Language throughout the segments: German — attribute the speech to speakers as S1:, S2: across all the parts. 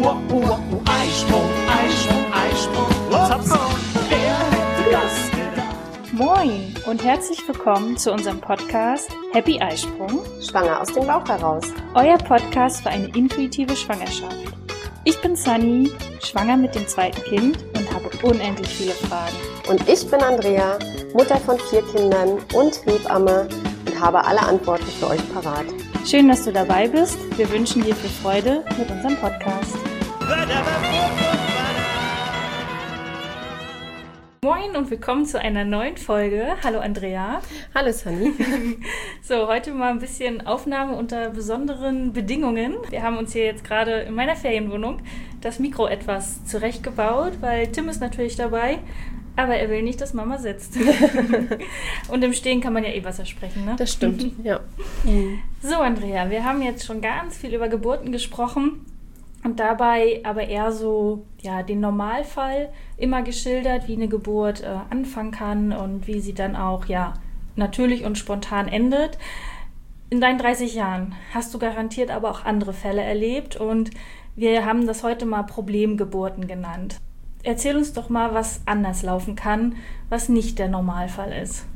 S1: Eisprung, Eisprung, Eisprung, Hopsam, wer hätte das gedacht?
S2: Moin und herzlich willkommen zu unserem Podcast Happy Eisprung,
S3: Schwanger aus dem Bauch heraus.
S2: Euer Podcast für eine intuitive Schwangerschaft. Ich bin Sunny, schwanger mit dem zweiten Kind und habe unendlich viele Fragen.
S3: Und ich bin Andrea, Mutter von 4 Kindern und Hebamme und habe alle Antworten für euch parat.
S2: Schön, dass du dabei bist. Wir wünschen dir viel Freude mit unserem Podcast. Moin und willkommen zu einer neuen Folge. Hallo Andrea.
S3: Hallo Sunny.
S2: So, heute mal ein bisschen Aufnahme unter besonderen Bedingungen. Wir haben uns hier jetzt gerade in meiner Ferienwohnung das Mikro etwas zurechtgebaut, weil Tim ist natürlich dabei, aber er will nicht, dass Mama sitzt. Und im Stehen kann man ja Wasser sprechen, ne?
S3: Das stimmt, ja.
S2: So Andrea, wir haben jetzt schon ganz viel über Geburten gesprochen. Und dabei aber eher so den Normalfall immer geschildert, wie eine Geburt anfangen kann und wie sie dann auch natürlich und spontan endet. In deinen 30 Jahren hast du garantiert aber auch andere Fälle erlebt und wir haben das heute mal Problemgeburten genannt. Erzähl uns doch mal, was anders laufen kann, was nicht der Normalfall ist.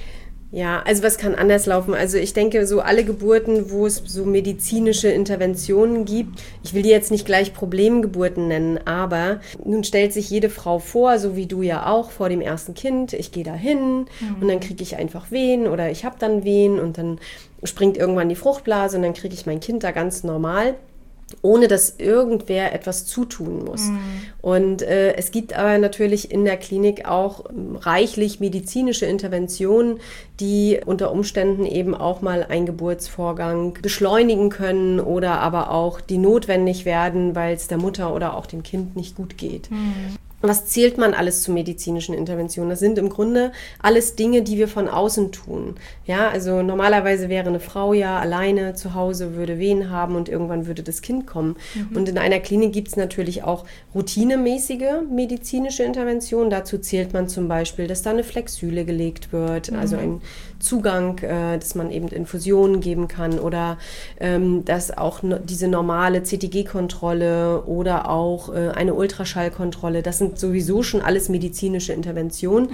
S3: Ja, also was kann anders laufen? Also ich denke, so alle Geburten, wo es so medizinische Interventionen gibt, ich will die jetzt nicht gleich Problemgeburten nennen, aber nun stellt sich jede Frau vor, so wie du ja auch, vor dem ersten Kind, ich gehe da hin und dann kriege ich einfach Wehen oder ich habe dann Wehen und dann springt irgendwann die Fruchtblase und dann kriege ich mein Kind da ganz normal, ohne dass irgendwer etwas zutun muss. Und es gibt aber natürlich in der Klinik auch reichlich medizinische Interventionen, die unter Umständen eben auch mal einen Geburtsvorgang beschleunigen können oder aber auch die notwendig werden, weil es der Mutter oder auch dem Kind nicht gut geht. Was zählt man alles zu medizinischen Interventionen? Das sind im Grunde alles Dinge, die wir von außen tun. Ja, also normalerweise wäre eine Frau ja alleine zu Hause, würde Wehen haben und irgendwann würde das Kind kommen. Und in einer Klinik gibt es natürlich auch routinemäßige medizinische Interventionen. Dazu zählt man zum Beispiel, dass da eine Flexüle gelegt wird, also ein Zugang, dass man eben Infusionen geben kann oder dass auch diese normale CTG-Kontrolle oder auch eine Ultraschallkontrolle, das sind sowieso schon alles medizinische Interventionen,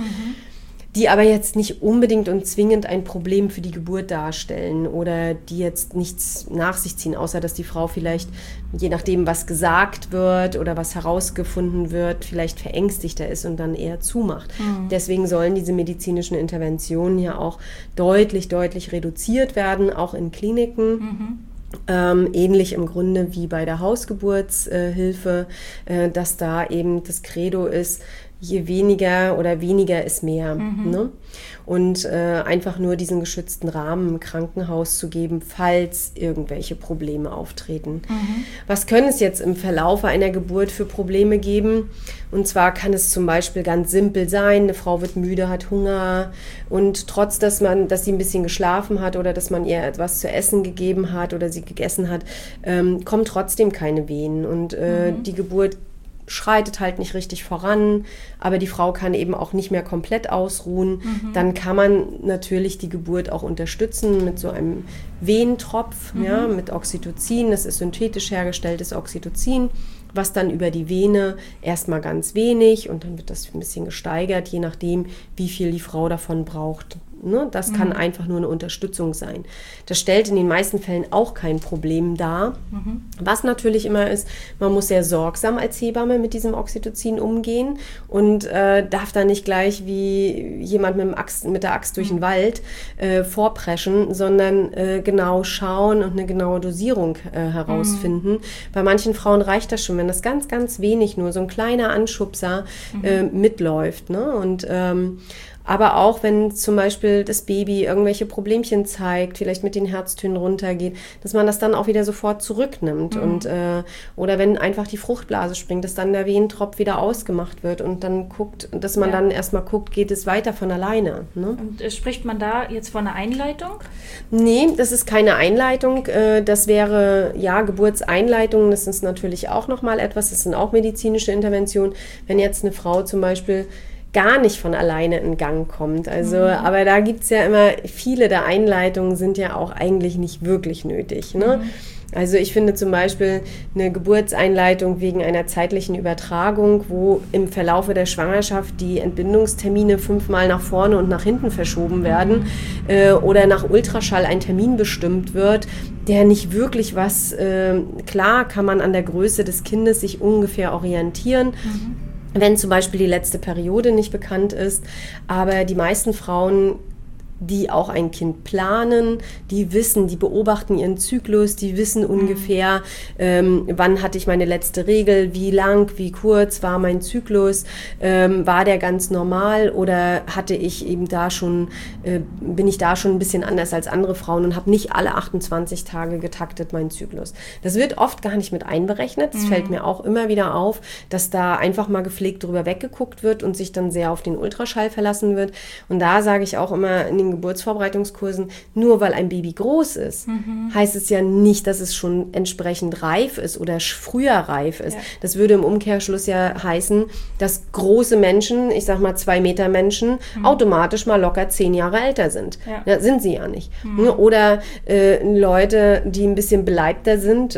S3: die aber jetzt nicht unbedingt und zwingend ein Problem für die Geburt darstellen oder die jetzt nichts nach sich ziehen, außer dass die Frau vielleicht, je nachdem, was gesagt wird oder was herausgefunden wird, vielleicht verängstigter ist und dann eher zumacht. Deswegen sollen diese medizinischen Interventionen ja auch deutlich, deutlich reduziert werden, auch in Kliniken. Ähnlich im Grunde wie bei der Hausgeburtshilfe, dass da eben das Credo ist, je weniger oder weniger ist mehr. Ne? Und einfach nur diesen geschützten Rahmen im Krankenhaus zu geben, falls irgendwelche Probleme auftreten. Was können es jetzt im Verlauf einer Geburt für Probleme geben? Und zwar kann es zum Beispiel ganz simpel sein, eine Frau wird müde, hat Hunger und trotz, dass sie ein bisschen geschlafen hat oder dass man ihr etwas zu essen gegeben hat oder sie gegessen hat, kommen trotzdem keine Wehen und die Geburt schreitet halt nicht richtig voran, aber die Frau kann eben auch nicht mehr komplett ausruhen. Dann kann man natürlich die Geburt auch unterstützen mit so einem Wehentropf, mit Oxytocin. Das ist synthetisch hergestelltes Oxytocin, was dann über die Vene erstmal ganz wenig und dann wird das ein bisschen gesteigert, je nachdem, wie viel die Frau davon braucht. Ne? Das kann einfach nur eine Unterstützung sein. Das stellt in den meisten Fällen auch kein Problem dar. Was natürlich immer ist, man muss sehr sorgsam als Hebamme mit diesem Oxytocin umgehen und darf da nicht gleich wie jemand mit der Axt durch den Wald vorpreschen, sondern genau schauen und eine genaue Dosierung herausfinden. Bei manchen Frauen reicht das schon, wenn das ganz, ganz wenig, nur so ein kleiner Anschubser mitläuft. Ne? Und aber auch wenn zum Beispiel das Baby irgendwelche Problemchen zeigt, vielleicht mit den Herztönen runtergeht, dass man das dann auch wieder sofort zurücknimmt. Und, oder wenn einfach die Fruchtblase springt, dass dann der Wehentropf wieder ausgemacht wird und dann guckt, dass man dann erstmal guckt, geht es weiter von alleine. Ne?
S2: Und spricht man da jetzt von einer Einleitung?
S3: Nee, das ist keine Einleitung. Das wäre, Geburtseinleitung, das ist natürlich auch nochmal etwas, das sind auch medizinische Interventionen. Wenn jetzt eine Frau zum Beispiel gar nicht von alleine in Gang kommt. Also, aber da gibt es ja immer, viele der Einleitungen sind ja auch eigentlich nicht wirklich nötig. Ne? Also ich finde zum Beispiel eine Geburtseinleitung wegen einer zeitlichen Übertragung, wo im Verlaufe der Schwangerschaft die Entbindungstermine 5-mal nach vorne und nach hinten verschoben werden oder nach Ultraschall ein Termin bestimmt wird, der nicht wirklich klar kann man an der Größe des Kindes sich ungefähr orientieren. Wenn zum Beispiel die letzte Periode nicht bekannt ist, aber die meisten Frauen, die auch ein Kind planen, die beobachten ihren Zyklus, die wissen ungefähr, wann hatte ich meine letzte Regel, wie lang, wie kurz war mein Zyklus, war der ganz normal oder hatte ich eben bin ich da schon ein bisschen anders als andere Frauen und habe nicht alle 28 Tage getaktet meinen Zyklus. Das wird oft gar nicht mit einberechnet. Es fällt mir auch immer wieder auf, dass da einfach mal gepflegt drüber weggeguckt wird und sich dann sehr auf den Ultraschall verlassen wird. Und da sage ich auch immer in den Geburtsvorbereitungskursen, nur weil ein Baby groß ist, heißt es ja nicht, dass es schon entsprechend reif ist oder früher reif ist. Ja. Das würde im Umkehrschluss ja heißen, dass große Menschen, ich sag mal 2 Meter Menschen, automatisch mal locker 10 Jahre älter sind. Ja. Ja, sind sie ja nicht. Oder Leute, die ein bisschen beleibter sind,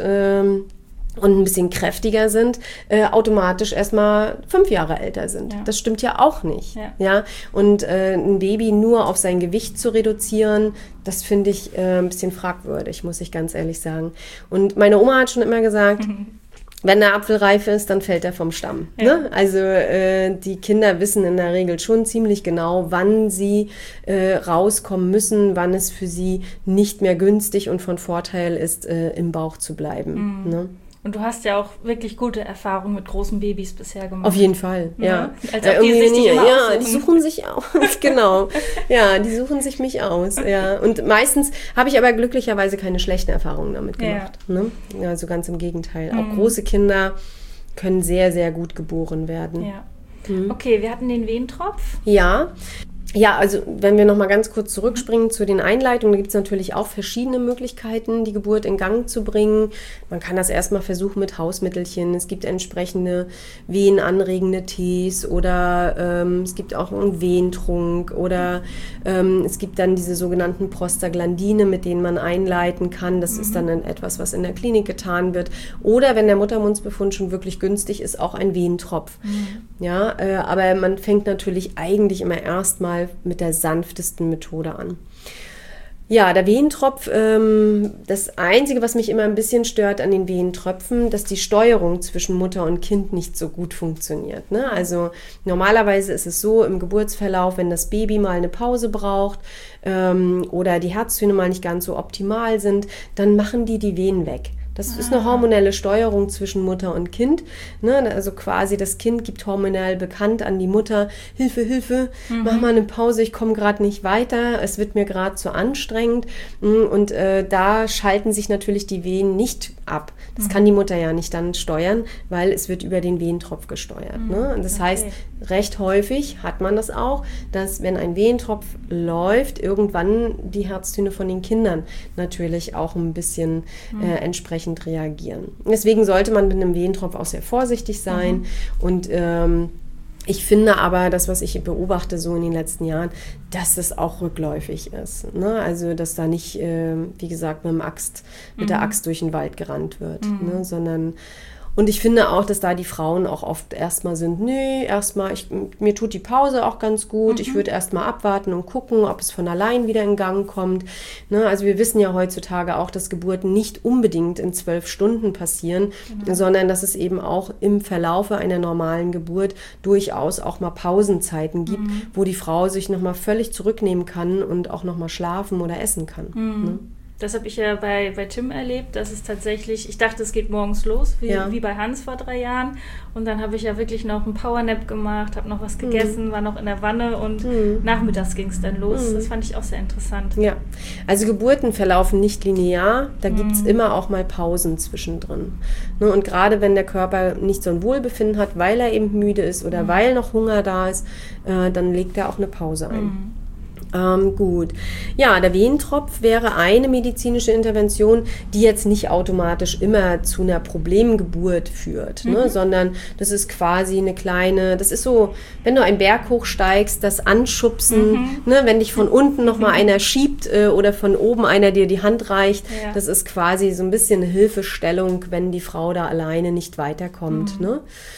S3: und ein bisschen kräftiger sind, automatisch erstmal 5 Jahre älter sind. Ja. Das stimmt ja auch nicht. Ja. Ja? Und ein Baby nur auf sein Gewicht zu reduzieren, das finde ich ein bisschen fragwürdig, muss ich ganz ehrlich sagen. Und meine Oma hat schon immer gesagt, wenn der Apfel reif ist, dann fällt er vom Stamm. Ja. Ne? Also die Kinder wissen in der Regel schon ziemlich genau, wann sie rauskommen müssen, wann es für sie nicht mehr günstig und von Vorteil ist, im Bauch zu bleiben. Ne?
S2: Und du hast ja auch wirklich gute Erfahrungen mit großen Babys bisher gemacht.
S3: Auf jeden Fall, ja.
S2: Als ob die sich immer aussuchen.
S3: Die suchen sich aus, genau. Ja, die suchen sich mich aus, ja. Und meistens habe ich aber glücklicherweise keine schlechten Erfahrungen damit gemacht. Ja. Ne? Also ganz im Gegenteil. Auch große Kinder können sehr, sehr gut geboren werden.
S2: Ja. Okay, wir hatten den Wehentropf.
S3: Ja, also wenn wir noch mal ganz kurz zurückspringen zu den Einleitungen, da gibt es natürlich auch verschiedene Möglichkeiten, die Geburt in Gang zu bringen. Man kann das erstmal versuchen mit Hausmittelchen. Es gibt entsprechende wehenanregende Tees oder es gibt auch einen Wehentrunk oder es gibt dann diese sogenannten Prostaglandine, mit denen man einleiten kann. Das ist dann etwas, was in der Klinik getan wird. Oder wenn der Muttermundsbefund schon wirklich günstig ist, auch ein Wehentropf. Ja, aber man fängt natürlich eigentlich immer erstmal mit der sanftesten Methode an. Ja, der Wehentropf, das Einzige, was mich immer ein bisschen stört an den Wehentröpfen, dass die Steuerung zwischen Mutter und Kind nicht so gut funktioniert. Ne? Also normalerweise ist es so im Geburtsverlauf, wenn das Baby mal eine Pause braucht oder die Herztöne mal nicht ganz so optimal sind, dann machen die Venen weg. Das ist eine hormonelle Steuerung zwischen Mutter und Kind. Ne? Also quasi das Kind gibt hormonell bekannt an die Mutter, Hilfe, Hilfe, mach mal eine Pause, ich komme gerade nicht weiter, es wird mir gerade zu anstrengend. Und da schalten sich natürlich die Venen nicht ab. Das kann die Mutter ja nicht dann steuern, weil es wird über den Wehentropf gesteuert. Ne? Und das heißt, recht häufig hat man das auch, dass wenn ein Wehentropf läuft, irgendwann die Herztöne von den Kindern natürlich auch ein bisschen entsprechend reagieren. Deswegen sollte man mit einem Wehentropf auch sehr vorsichtig sein. Und ich finde aber, das, was ich beobachte so in den letzten Jahren, dass das auch rückläufig ist. Ne? Also, dass da nicht, wie gesagt, mit der Axt durch den Wald gerannt wird, ne? Sondern und ich finde auch, dass da die Frauen auch oft erstmal sind, mir tut die Pause auch ganz gut, ich würde erstmal abwarten und gucken, ob es von allein wieder in Gang kommt. Ne? Also wir wissen ja heutzutage auch, dass Geburten nicht unbedingt in 12 Stunden passieren, sondern dass es eben auch im Verlaufe einer normalen Geburt durchaus auch mal Pausenzeiten gibt, wo die Frau sich nochmal völlig zurücknehmen kann und auch nochmal schlafen oder essen kann. Ne?
S2: Das habe ich ja bei Tim erlebt, dass es tatsächlich, ich dachte, es geht morgens los, wie bei Hans vor 3 Jahren. Und dann habe ich ja wirklich noch einen Powernap gemacht, habe noch was gegessen, war noch in der Wanne und nachmittags ging es dann los. Das fand ich auch sehr interessant. Ja,
S3: also Geburten verlaufen nicht linear, da gibt es immer auch mal Pausen zwischendrin. Ne, und gerade wenn der Körper nicht so ein Wohlbefinden hat, weil er eben müde ist oder weil noch Hunger da ist, dann legt er auch eine Pause ein. Gut. Ja, der Wehentropf wäre eine medizinische Intervention, die jetzt nicht automatisch immer zu einer Problemgeburt führt, ne? Sondern das ist quasi eine kleine, das ist so, wenn du einen Berg hochsteigst, das Anschubsen, ne? Wenn dich von unten nochmal einer schiebt oder von oben einer dir die Hand reicht, das ist quasi so ein bisschen eine Hilfestellung, wenn die Frau da alleine nicht weiterkommt, ne?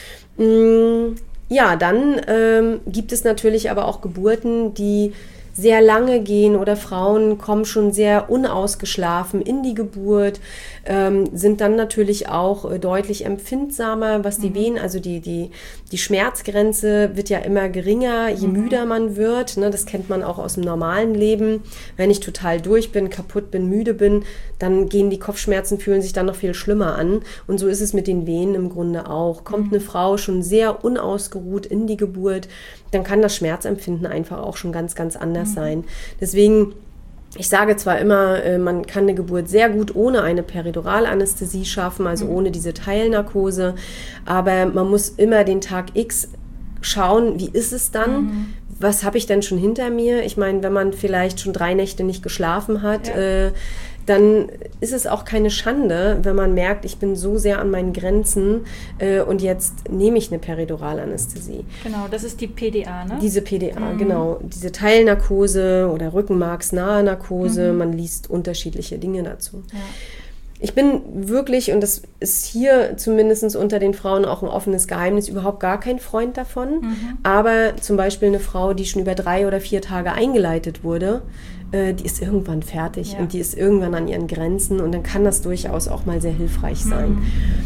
S3: Ja, dann gibt es natürlich aber auch Geburten, die sehr lange gehen oder Frauen kommen schon sehr unausgeschlafen in die Geburt, sind dann natürlich auch deutlich empfindsamer, was die Wehen, also die Schmerzgrenze wird ja immer geringer, je müder man wird, ne, das kennt man auch aus dem normalen Leben. Wenn ich total durch bin, kaputt bin, müde bin, dann gehen die Kopfschmerzen, fühlen sich dann noch viel schlimmer an und so ist es mit den Wehen im Grunde auch. Kommt eine Frau schon sehr unausgeruht in die Geburt, dann kann das Schmerzempfinden einfach auch schon ganz, ganz anders sein. Deswegen, ich sage zwar immer, man kann eine Geburt sehr gut ohne eine Periduralanästhesie schaffen, also ohne diese Teilnarkose, aber man muss immer den Tag X schauen, wie ist es dann? Was habe ich denn schon hinter mir? Ich meine, wenn man vielleicht schon 3 Nächte nicht geschlafen hat, dann ist es auch keine Schande, wenn man merkt, ich bin so sehr an meinen Grenzen und jetzt nehme ich eine Periduralanästhesie.
S2: Genau, das ist die PDA, ne?
S3: Diese PDA, genau. Diese Teilnarkose oder rückenmarksnahe Narkose, man liest unterschiedliche Dinge dazu. Ja. Ich bin wirklich, und das ist hier zumindest unter den Frauen auch ein offenes Geheimnis, überhaupt gar kein Freund davon. Aber zum Beispiel eine Frau, die schon über 3 oder 4 Tage eingeleitet wurde, die ist irgendwann fertig und die ist irgendwann an ihren Grenzen und dann kann das durchaus auch mal sehr hilfreich sein.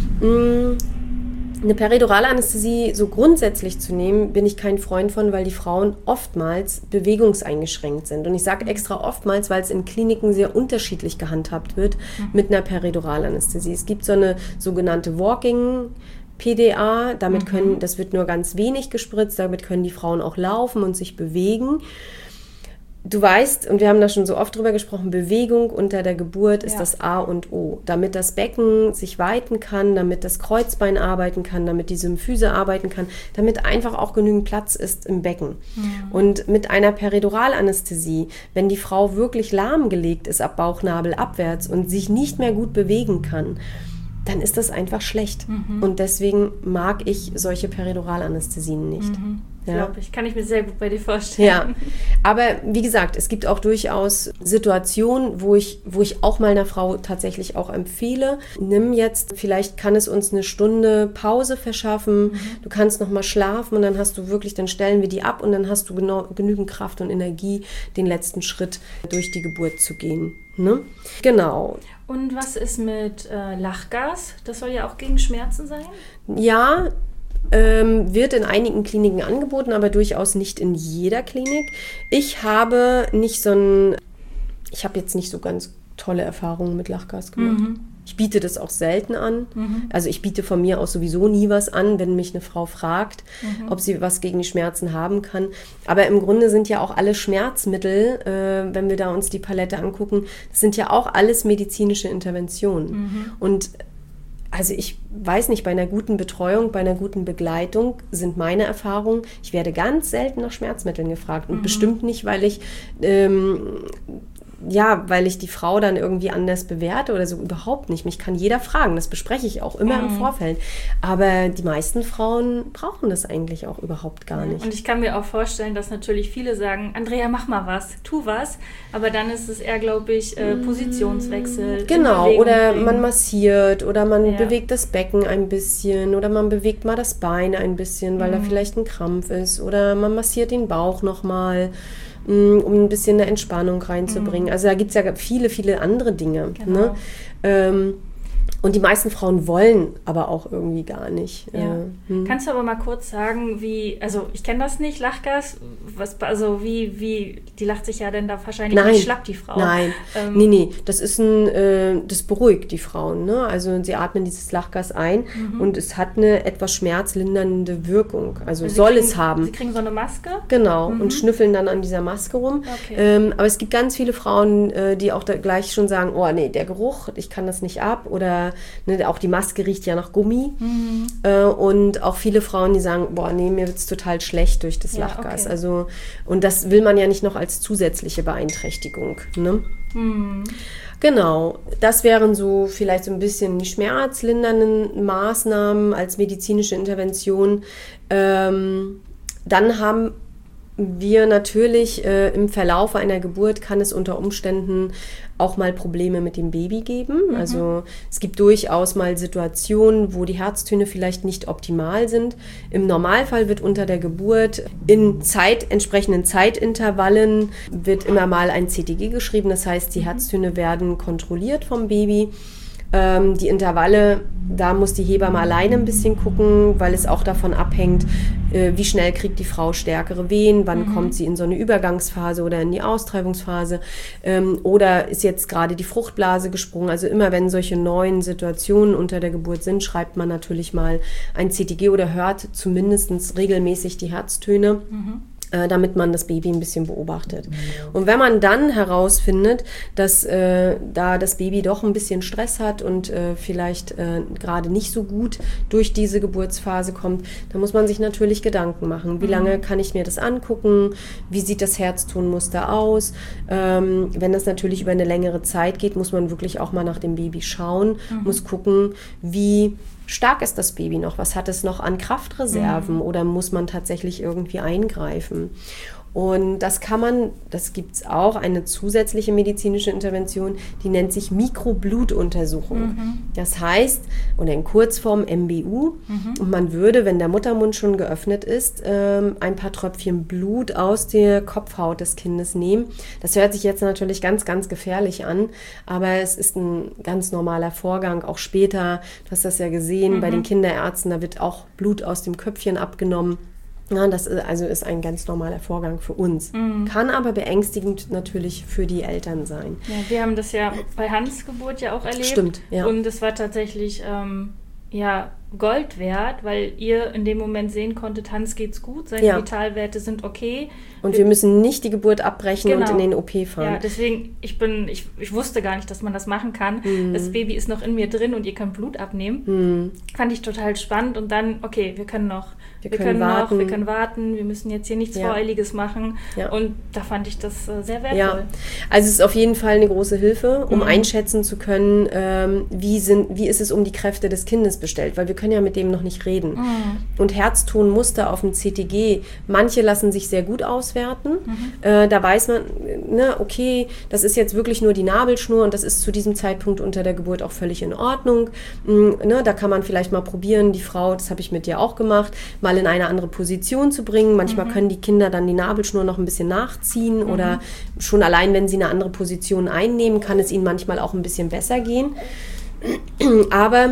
S3: Eine Periduralanästhesie so grundsätzlich zu nehmen, bin ich kein Freund von, weil die Frauen oftmals bewegungseingeschränkt sind. Und ich sage extra oftmals, weil es in Kliniken sehr unterschiedlich gehandhabt wird mit einer Periduralanästhesie. Es gibt so eine sogenannte Walking PDA, damit das wird nur ganz wenig gespritzt, damit können die Frauen auch laufen und sich bewegen. Du weißt, und wir haben da schon so oft drüber gesprochen, Bewegung unter der Geburt ist das A und O. Damit das Becken sich weiten kann, damit das Kreuzbein arbeiten kann, damit die Symphyse arbeiten kann, damit einfach auch genügend Platz ist im Becken. Und mit einer Periduralanästhesie, wenn die Frau wirklich lahmgelegt ist ab Bauchnabel abwärts und sich nicht mehr gut bewegen kann, dann ist das einfach schlecht. Und deswegen mag ich solche Periduralanästhesien nicht.
S2: Glaube ich. Kann ich mir sehr gut bei dir vorstellen.
S3: Ja, aber wie gesagt, es gibt auch durchaus Situationen, wo ich auch mal einer Frau tatsächlich auch empfehle, nimm jetzt, vielleicht kann es uns eine Stunde Pause verschaffen, du kannst noch mal schlafen und dann hast du wirklich, dann stellen wir die ab und dann hast du genügend Kraft und Energie, den letzten Schritt durch die Geburt zu gehen. Ne? Genau.
S2: Und was ist mit Lachgas? Das soll ja auch gegen Schmerzen sein?
S3: Ja, wird in einigen Kliniken angeboten, aber durchaus nicht in jeder Klinik. Ich habe jetzt nicht so ganz tolle Erfahrungen mit Lachgas gemacht. Ich biete das auch selten an. Also ich biete von mir aus sowieso nie was an, wenn mich eine Frau fragt, ob sie was gegen die Schmerzen haben kann. Aber im Grunde sind ja auch alle Schmerzmittel, wenn wir da uns die Palette angucken, das sind ja auch alles medizinische Interventionen. Und also ich weiß nicht, bei einer guten Betreuung, bei einer guten Begleitung sind meine Erfahrungen, ich werde ganz selten nach Schmerzmitteln gefragt. Und bestimmt nicht, weil ich die Frau dann irgendwie anders bewerte oder so, überhaupt nicht. Mich kann jeder fragen, das bespreche ich auch immer im Vorfeld. Aber die meisten Frauen brauchen das eigentlich auch überhaupt gar nicht.
S2: Und ich kann mir auch vorstellen, dass natürlich viele sagen, Andrea, mach mal was, tu was. Aber dann ist es eher, glaube ich, Positionswechsel.
S3: Genau, oder man massiert oder man bewegt das Becken ein bisschen oder man bewegt mal das Bein ein bisschen, weil da vielleicht ein Krampf ist oder man massiert den Bauch nochmal, um ein bisschen eine Entspannung reinzubringen. Also da gibt es ja viele, viele andere Dinge.
S2: Genau.
S3: Ne? Und die meisten Frauen wollen aber auch irgendwie gar nicht.
S2: Ja. Kannst du aber mal kurz sagen, also ich kenne das nicht, Lachgas, wie, die lacht sich ja denn da wahrscheinlich nicht schlapp, die Frau.
S3: Nein, nee, das ist das beruhigt die Frauen, ne? Also sie atmen dieses Lachgas ein und es hat eine etwas schmerzlindernde Wirkung, also es haben.
S2: Sie kriegen so eine Maske?
S3: Genau, und schnüffeln dann an dieser Maske rum. Okay. Aber es gibt ganz viele Frauen, die auch da gleich schon sagen, oh nee, der Geruch, ich kann das nicht ab oder auch die Maske riecht ja nach Gummi. Und auch viele Frauen, die sagen, boah, nee, mir wird es total schlecht durch das Lachgas. Okay. Also und das will man ja nicht noch als zusätzliche Beeinträchtigung, ne? Genau, das wären so vielleicht so ein bisschen die schmerzlindernden Maßnahmen als medizinische Intervention. Dann haben wir natürlich im Verlauf einer Geburt kann es unter Umständen auch mal Probleme mit dem Baby geben. Also es gibt durchaus mal Situationen, wo die Herztöne vielleicht nicht optimal sind. Im Normalfall wird unter der Geburt in entsprechenden Zeitintervallen wird immer mal ein CTG geschrieben. Das heißt, die Herztöne werden kontrolliert vom Baby. Die Intervalle, da muss die Hebamme alleine ein bisschen gucken, weil es auch davon abhängt, wie schnell kriegt die Frau stärkere Wehen, wann kommt sie in so eine Übergangsphase oder in die Austreibungsphase oder ist jetzt gerade die Fruchtblase gesprungen. Also immer wenn solche neuen Situationen unter der Geburt sind, schreibt man natürlich mal ein CTG oder hört zumindest regelmäßig die Herztöne. Damit man das Baby ein bisschen beobachtet. Und wenn man dann herausfindet, dass da das Baby doch ein bisschen Stress hat und vielleicht gerade nicht so gut durch diese Geburtsphase kommt, dann muss man sich natürlich Gedanken machen. Wie lange kann ich mir das angucken? Wie sieht das Herztonmuster aus? Wenn das natürlich über eine längere Zeit geht, muss man wirklich auch mal nach dem Baby schauen, muss gucken, wie stark ist das Baby noch? Was hat es noch an Kraftreserven oder muss man tatsächlich irgendwie eingreifen? Und das gibt es auch, eine zusätzliche medizinische Intervention, die nennt sich Mikroblutuntersuchung. Das heißt, oder in Kurzform MBU, und man würde, wenn der Muttermund schon geöffnet ist, ein paar Tröpfchen Blut aus der Kopfhaut des Kindes nehmen. Das hört sich jetzt natürlich ganz, ganz gefährlich an, aber es ist ein ganz normaler Vorgang, auch später, du hast das ja gesehen, bei den Kinderärzten, da wird auch Blut aus dem Köpfchen abgenommen. Ja, das ist ein ganz normaler Vorgang für uns. Kann aber beängstigend natürlich für die Eltern sein.
S2: Ja, wir haben das ja bei Hans' Geburt ja auch erlebt.
S3: Stimmt, ja.
S2: Und es war tatsächlich Gold wert, weil ihr in dem Moment sehen konntet, Hans geht's gut, seine Vitalwerte sind okay.
S3: Und wir müssen nicht die Geburt abbrechen und in den OP fahren.
S2: Ja, deswegen, ich wusste gar nicht, dass man das machen kann. Das Baby ist noch in mir drin und ihr könnt Blut abnehmen. Fand ich total spannend und dann, okay, wir können warten, wir müssen jetzt hier nichts Voreiliges machen. Ja. Und da fand ich das sehr wertvoll.
S3: Ja, also es ist auf jeden Fall eine große Hilfe, um einschätzen zu können, wie ist es um die Kräfte des Kindes bestellt, weil wir können ja mit dem noch nicht reden. Und Herztonmuster auf dem CTG, manche lassen sich sehr gut auswerten. Da weiß man, okay, das ist jetzt wirklich nur die Nabelschnur und das ist zu diesem Zeitpunkt unter der Geburt auch völlig in Ordnung. Da kann man vielleicht mal probieren, die Frau, das habe ich mit dir auch gemacht, mal in eine andere Position zu bringen. Manchmal können die Kinder dann die Nabelschnur noch ein bisschen nachziehen oder schon allein, wenn sie eine andere Position einnehmen, kann es ihnen manchmal auch ein bisschen besser gehen. Aber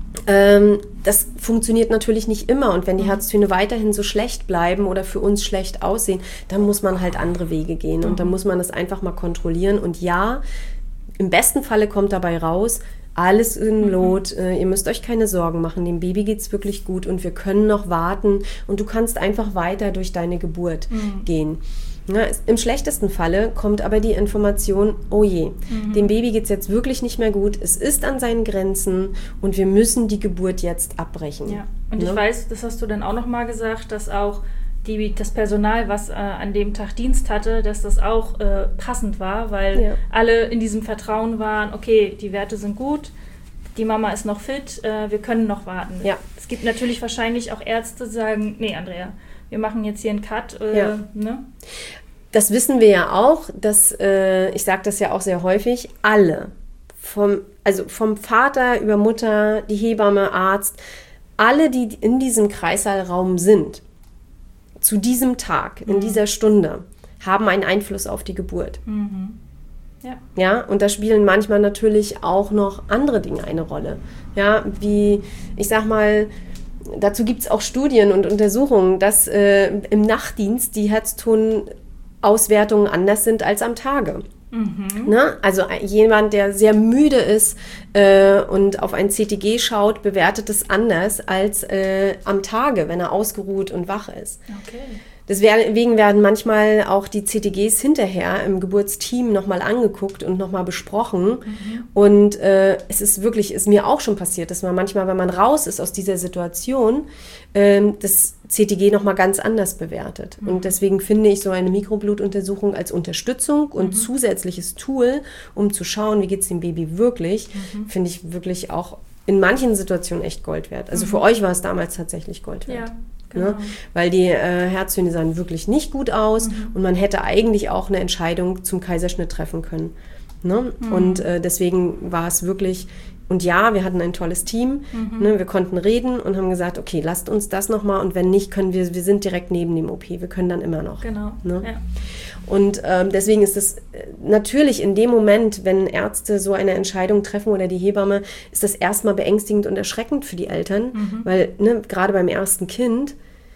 S3: das funktioniert natürlich nicht immer und wenn die Herztöne weiterhin so schlecht bleiben oder für uns schlecht aussehen, dann muss man halt andere Wege gehen und dann muss man das einfach mal kontrollieren und ja, im besten Falle kommt dabei raus, alles in Lot, ihr müsst euch keine Sorgen machen, dem Baby geht's wirklich gut und wir können noch warten und du kannst einfach weiter durch deine Geburt gehen. Ja, im schlechtesten Falle kommt aber die Information, oh je, dem Baby geht's jetzt wirklich nicht mehr gut, es ist an seinen Grenzen und wir müssen die Geburt jetzt abbrechen.
S2: Ja. Und ich weiß, das hast du dann auch nochmal gesagt, dass auch das Personal, was an dem Tag Dienst hatte, dass das auch passend war, weil alle in diesem Vertrauen waren, okay, die Werte sind gut, die Mama ist noch fit, wir können noch warten. Ja. Es gibt natürlich wahrscheinlich auch Ärzte, die sagen, nee, Andrea, wir machen jetzt hier einen Cut. Ne?
S3: Das wissen wir ja auch, dass, ich sage das ja auch sehr häufig, alle, vom Vater über Mutter, die Hebamme, Arzt, alle, die in diesem Kreissaalraum sind, zu diesem Tag, in dieser Stunde, haben einen Einfluss auf die Geburt. Ja, und da spielen manchmal natürlich auch noch andere Dinge eine Rolle. Ja, wie, ich sag mal, dazu gibt es auch Studien und Untersuchungen, dass im Nachtdienst die Herztonauswertungen anders sind als am Tage. Also jemand, der sehr müde ist und auf ein CTG schaut, bewertet es anders als am Tage, wenn er ausgeruht und wach ist.
S2: Okay.
S3: Deswegen werden manchmal auch die CTGs hinterher im Geburtsteam nochmal angeguckt und nochmal besprochen. Und es ist mir auch schon passiert, dass man manchmal, wenn man raus ist aus dieser Situation, das CTG nochmal ganz anders bewertet. Und deswegen finde ich so eine Mikroblutuntersuchung als Unterstützung und zusätzliches Tool, um zu schauen, wie geht es dem Baby wirklich, finde ich wirklich auch in manchen Situationen echt Gold wert. Also für euch war es damals tatsächlich Gold wert.
S2: Ja. Genau.
S3: Ne? Weil die Herztöne sahen wirklich nicht gut aus und man hätte eigentlich auch eine Entscheidung zum Kaiserschnitt treffen können. Ne? Und deswegen war es wirklich, und ja, wir hatten ein tolles Team, ne? Wir konnten reden und haben gesagt, okay, lasst uns das nochmal und wenn nicht, wir sind direkt neben dem OP, wir können dann immer noch.
S2: Genau,
S3: ne?
S2: ja.
S3: Und deswegen ist es natürlich in dem Moment, wenn Ärzte so eine Entscheidung treffen oder die Hebamme, ist das erstmal beängstigend und erschreckend für die Eltern, weil gerade beim ersten Kind,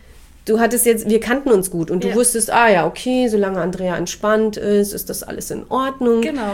S3: wir kannten uns gut und du wusstest, okay, solange Andrea entspannt ist das alles in Ordnung.
S2: Genau.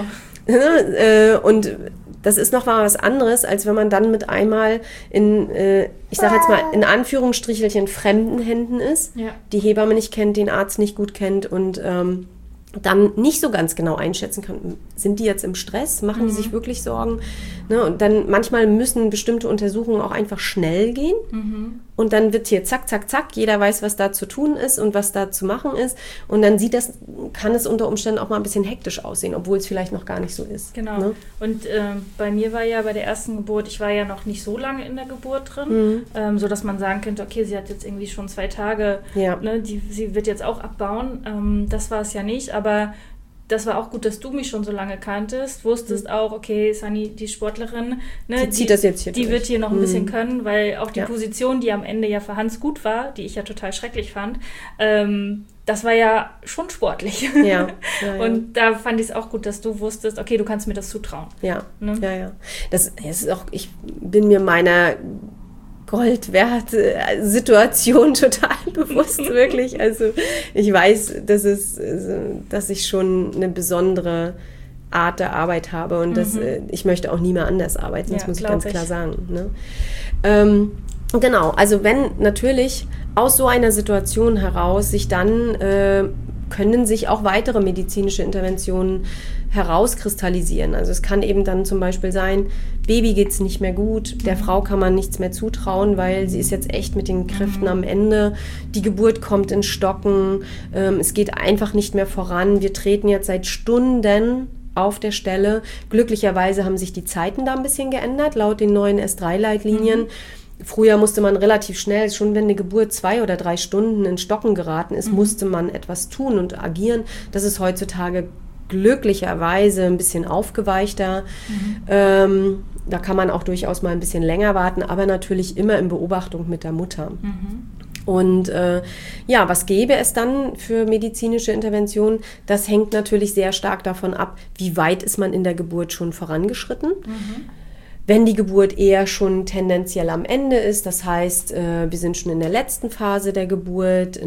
S3: Und das ist noch mal was anderes, als wenn man dann mit einmal ich sage jetzt mal in Anführungsstrichelchen, fremden Händen ist, die Hebamme nicht kennt, den Arzt nicht gut kennt und dann nicht so ganz genau einschätzen kann, sind die jetzt im Stress, machen die sich wirklich Sorgen? Ne? Und dann manchmal müssen bestimmte Untersuchungen auch einfach schnell gehen und dann wird hier zack, zack, zack, jeder weiß, was da zu tun ist und was da zu machen ist und dann kann es unter Umständen auch mal ein bisschen hektisch aussehen, obwohl es vielleicht noch gar nicht so ist.
S2: Genau.
S3: Ne?
S2: Und bei mir war ja bei der ersten Geburt, ich war ja noch nicht so lange in der Geburt drin, sodass man sagen könnte, okay, sie hat jetzt irgendwie schon 2 Tage, ne, sie wird jetzt auch abbauen. Das war es ja nicht, aber das war auch gut, dass du mich schon so lange kanntest, wusstest auch, okay, Sunny, die Sportlerin, ne,
S3: die zieht das jetzt hier
S2: die
S3: durch.
S2: wird hier noch ein bisschen können, weil auch die Position, die am Ende ja für Hans gut war, die ich ja total schrecklich fand, das war ja schon sportlich.
S3: Ja.
S2: Und da fand ich es auch gut, dass du wusstest, okay, du kannst mir das zutrauen.
S3: Ja,
S2: ne?
S3: ja. Das ist auch, ich bin mir meiner Gold-Wert-Situation total bewusst, wirklich. Also ich weiß, dass ich schon eine besondere Art der Arbeit habe und ich möchte auch nie mehr anders arbeiten, das muss ich ganz klar sagen. Ne? Genau, also wenn natürlich aus so einer Situation heraus sich dann können sich auch weitere medizinische Interventionen herauskristallisieren. Also es kann eben dann zum Beispiel sein, Baby geht es nicht mehr gut, der Frau kann man nichts mehr zutrauen, weil sie ist jetzt echt mit den Kräften am Ende, die Geburt kommt ins Stocken, es geht einfach nicht mehr voran, wir treten jetzt seit Stunden auf der Stelle. Glücklicherweise haben sich die Zeiten da ein bisschen geändert, laut den neuen S3-Leitlinien. Früher musste man relativ schnell, schon wenn eine Geburt 2 oder 3 Stunden in Stocken geraten ist, musste man etwas tun und agieren. Das ist heutzutage glücklicherweise ein bisschen aufgeweichter. Da kann man auch durchaus mal ein bisschen länger warten, aber natürlich immer in Beobachtung mit der Mutter. Und was gäbe es dann für medizinische Interventionen? Das hängt natürlich sehr stark davon ab, wie weit ist man in der Geburt schon vorangeschritten. Wenn die Geburt eher schon tendenziell am Ende ist, das heißt, wir sind schon in der letzten Phase der Geburt,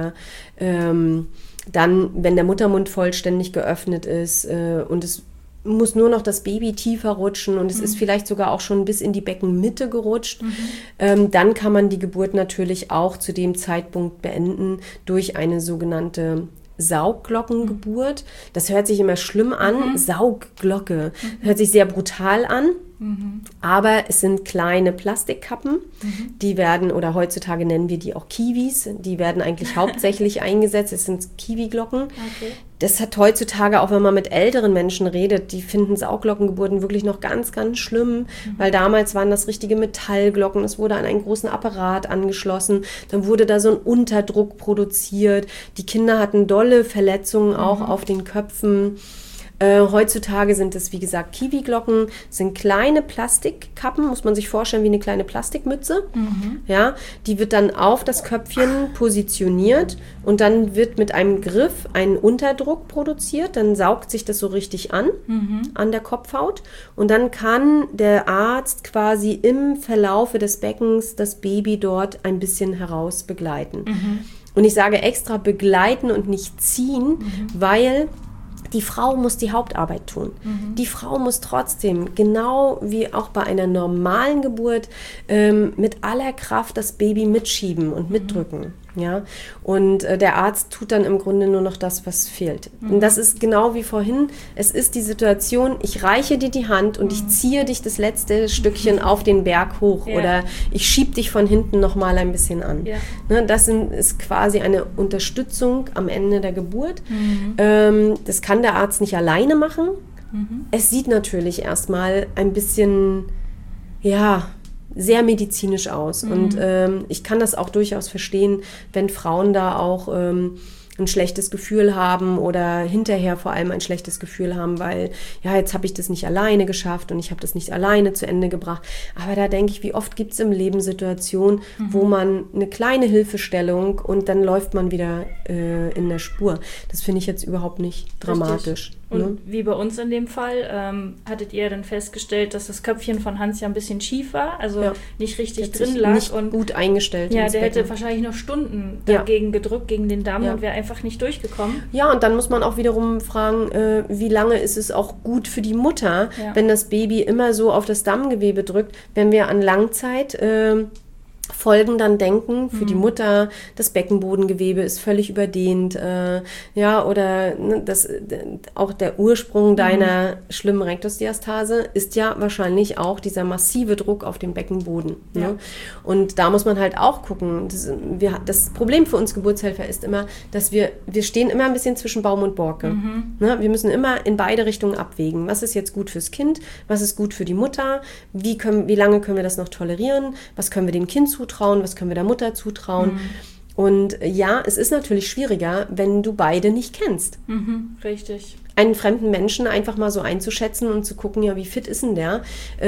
S3: dann, wenn der Muttermund vollständig geöffnet ist und es muss nur noch das Baby tiefer rutschen und es ist vielleicht sogar auch schon bis in die Beckenmitte gerutscht, dann kann man die Geburt natürlich auch zu dem Zeitpunkt beenden durch eine sogenannte Saugglockengeburt. Das hört sich immer schlimm an, Saugglocke. Hört sich sehr brutal an. Aber es sind kleine Plastikkappen, die werden, oder heutzutage nennen wir die auch Kiwis, die werden eigentlich hauptsächlich eingesetzt, es sind Kiwi-Glocken.
S2: Okay.
S3: Das hat heutzutage, auch wenn man mit älteren Menschen redet, die finden Saugglockengeburten wirklich noch ganz, ganz schlimm, weil damals waren das richtige Metallglocken, es wurde an einen großen Apparat angeschlossen, dann wurde da so ein Unterdruck produziert, die Kinder hatten dolle Verletzungen auch auf den Köpfen. Heutzutage sind es, wie gesagt, Kiwi-Glocken, sind kleine Plastikkappen, muss man sich vorstellen, wie eine kleine Plastikmütze. Ja, die wird dann auf das Köpfchen positioniert und dann wird mit einem Griff ein Unterdruck produziert, dann saugt sich das so richtig an der Kopfhaut und dann kann der Arzt quasi im Verlaufe des Beckens das Baby dort ein bisschen heraus begleiten. Und ich sage extra begleiten und nicht ziehen, weil Die Frau muss die Hauptarbeit tun. Die Frau muss trotzdem, genau wie auch bei einer normalen Geburt, mit aller Kraft das Baby mitschieben und mitdrücken. Ja? Und der Arzt tut dann im Grunde nur noch das, was fehlt. Und das ist genau wie vorhin. Es ist die Situation, ich reiche dir die Hand und ich ziehe dich das letzte Stückchen auf den Berg hoch oder ich schiebe dich von hinten noch mal ein bisschen an. Ja. Ne, das ist quasi eine Unterstützung am Ende der Geburt. Das kann der Arzt nicht alleine machen. Es sieht natürlich erstmal ein bisschen, sehr medizinisch aus. Und ich kann das auch durchaus verstehen, wenn Frauen da auch ein schlechtes Gefühl haben oder hinterher vor allem ein schlechtes Gefühl haben, weil jetzt habe ich das nicht alleine geschafft und ich habe das nicht alleine zu Ende gebracht. Aber da denke ich, wie oft gibt es im Leben Situationen, wo man eine kleine Hilfestellung und dann läuft man wieder in der Spur. Das finde ich jetzt überhaupt nicht dramatisch.
S2: Richtig. Und wie bei uns in dem Fall, hattet ihr dann festgestellt, dass das Köpfchen von Hans ja ein bisschen schief war, also nicht richtig drin lag.
S3: Nicht und gut eingestellt.
S2: Ja, der hätte wahrscheinlich noch Stunden dagegen gedrückt, gegen den Damm und wäre einfach nicht durchgekommen. Ja,
S3: und dann muss man auch wiederum fragen, wie lange ist es auch gut für die Mutter, wenn das Baby immer so auf das Dammgewebe drückt, wenn wir an Langzeit Folgen dann denken für die Mutter, das Beckenbodengewebe ist völlig überdehnt, oder auch der Ursprung deiner schlimmen Rektusdiastase ist ja wahrscheinlich auch dieser massive Druck auf den Beckenboden. Ja. Ne? Und da muss man halt auch gucken. Das Problem für uns Geburtshelfer ist immer, dass wir stehen immer ein bisschen zwischen Baum und Borke. Ne? Wir müssen immer in beide Richtungen abwägen. Was ist jetzt gut fürs Kind? Was ist gut für die Mutter? Wie lange können wir das noch tolerieren? Was können wir dem Kind zutrauen, was können wir der Mutter zutrauen. Und es ist natürlich schwieriger, wenn du beide nicht kennst.
S2: Richtig.
S3: Einen fremden Menschen einfach mal so einzuschätzen und zu gucken, wie fit ist denn der?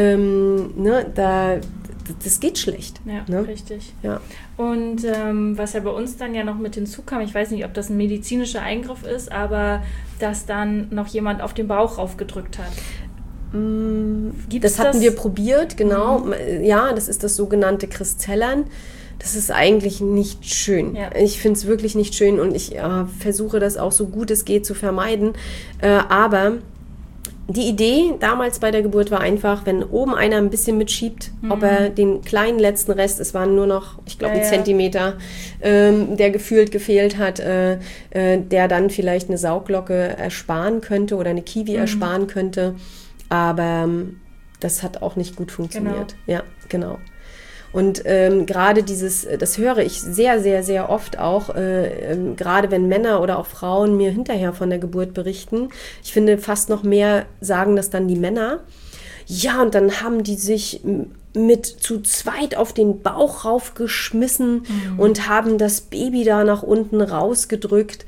S3: Das geht schlecht.
S2: Ja,
S3: ne?
S2: Richtig.
S3: Ja.
S2: Und was ja bei uns dann ja noch mit hinzukam, ich weiß nicht, ob das ein medizinischer Eingriff ist, aber dass dann noch jemand auf den Bauch raufgedrückt hat.
S3: Das hatten wir probiert, genau. Ja, das ist das sogenannte Kristellern. Das ist eigentlich nicht schön. Ja. Ich finde es wirklich nicht schön und ich versuche das auch so gut es geht zu vermeiden. Aber die Idee damals bei der Geburt war einfach, wenn oben einer ein bisschen mitschiebt, ob er den kleinen letzten Rest, es waren nur noch, ich glaube, ein Zentimeter, der gefühlt gefehlt hat, der dann vielleicht eine Sauglocke ersparen könnte oder eine Kiwi ersparen könnte. Aber das hat auch nicht gut funktioniert. Genau. Ja, genau. Und gerade das höre ich sehr, sehr, sehr oft auch, gerade wenn Männer oder auch Frauen mir hinterher von der Geburt berichten. Ich finde, fast noch mehr sagen das dann die Männer. Ja, und dann haben die sich mit zu zweit auf den Bauch raufgeschmissen und haben das Baby da nach unten rausgedrückt.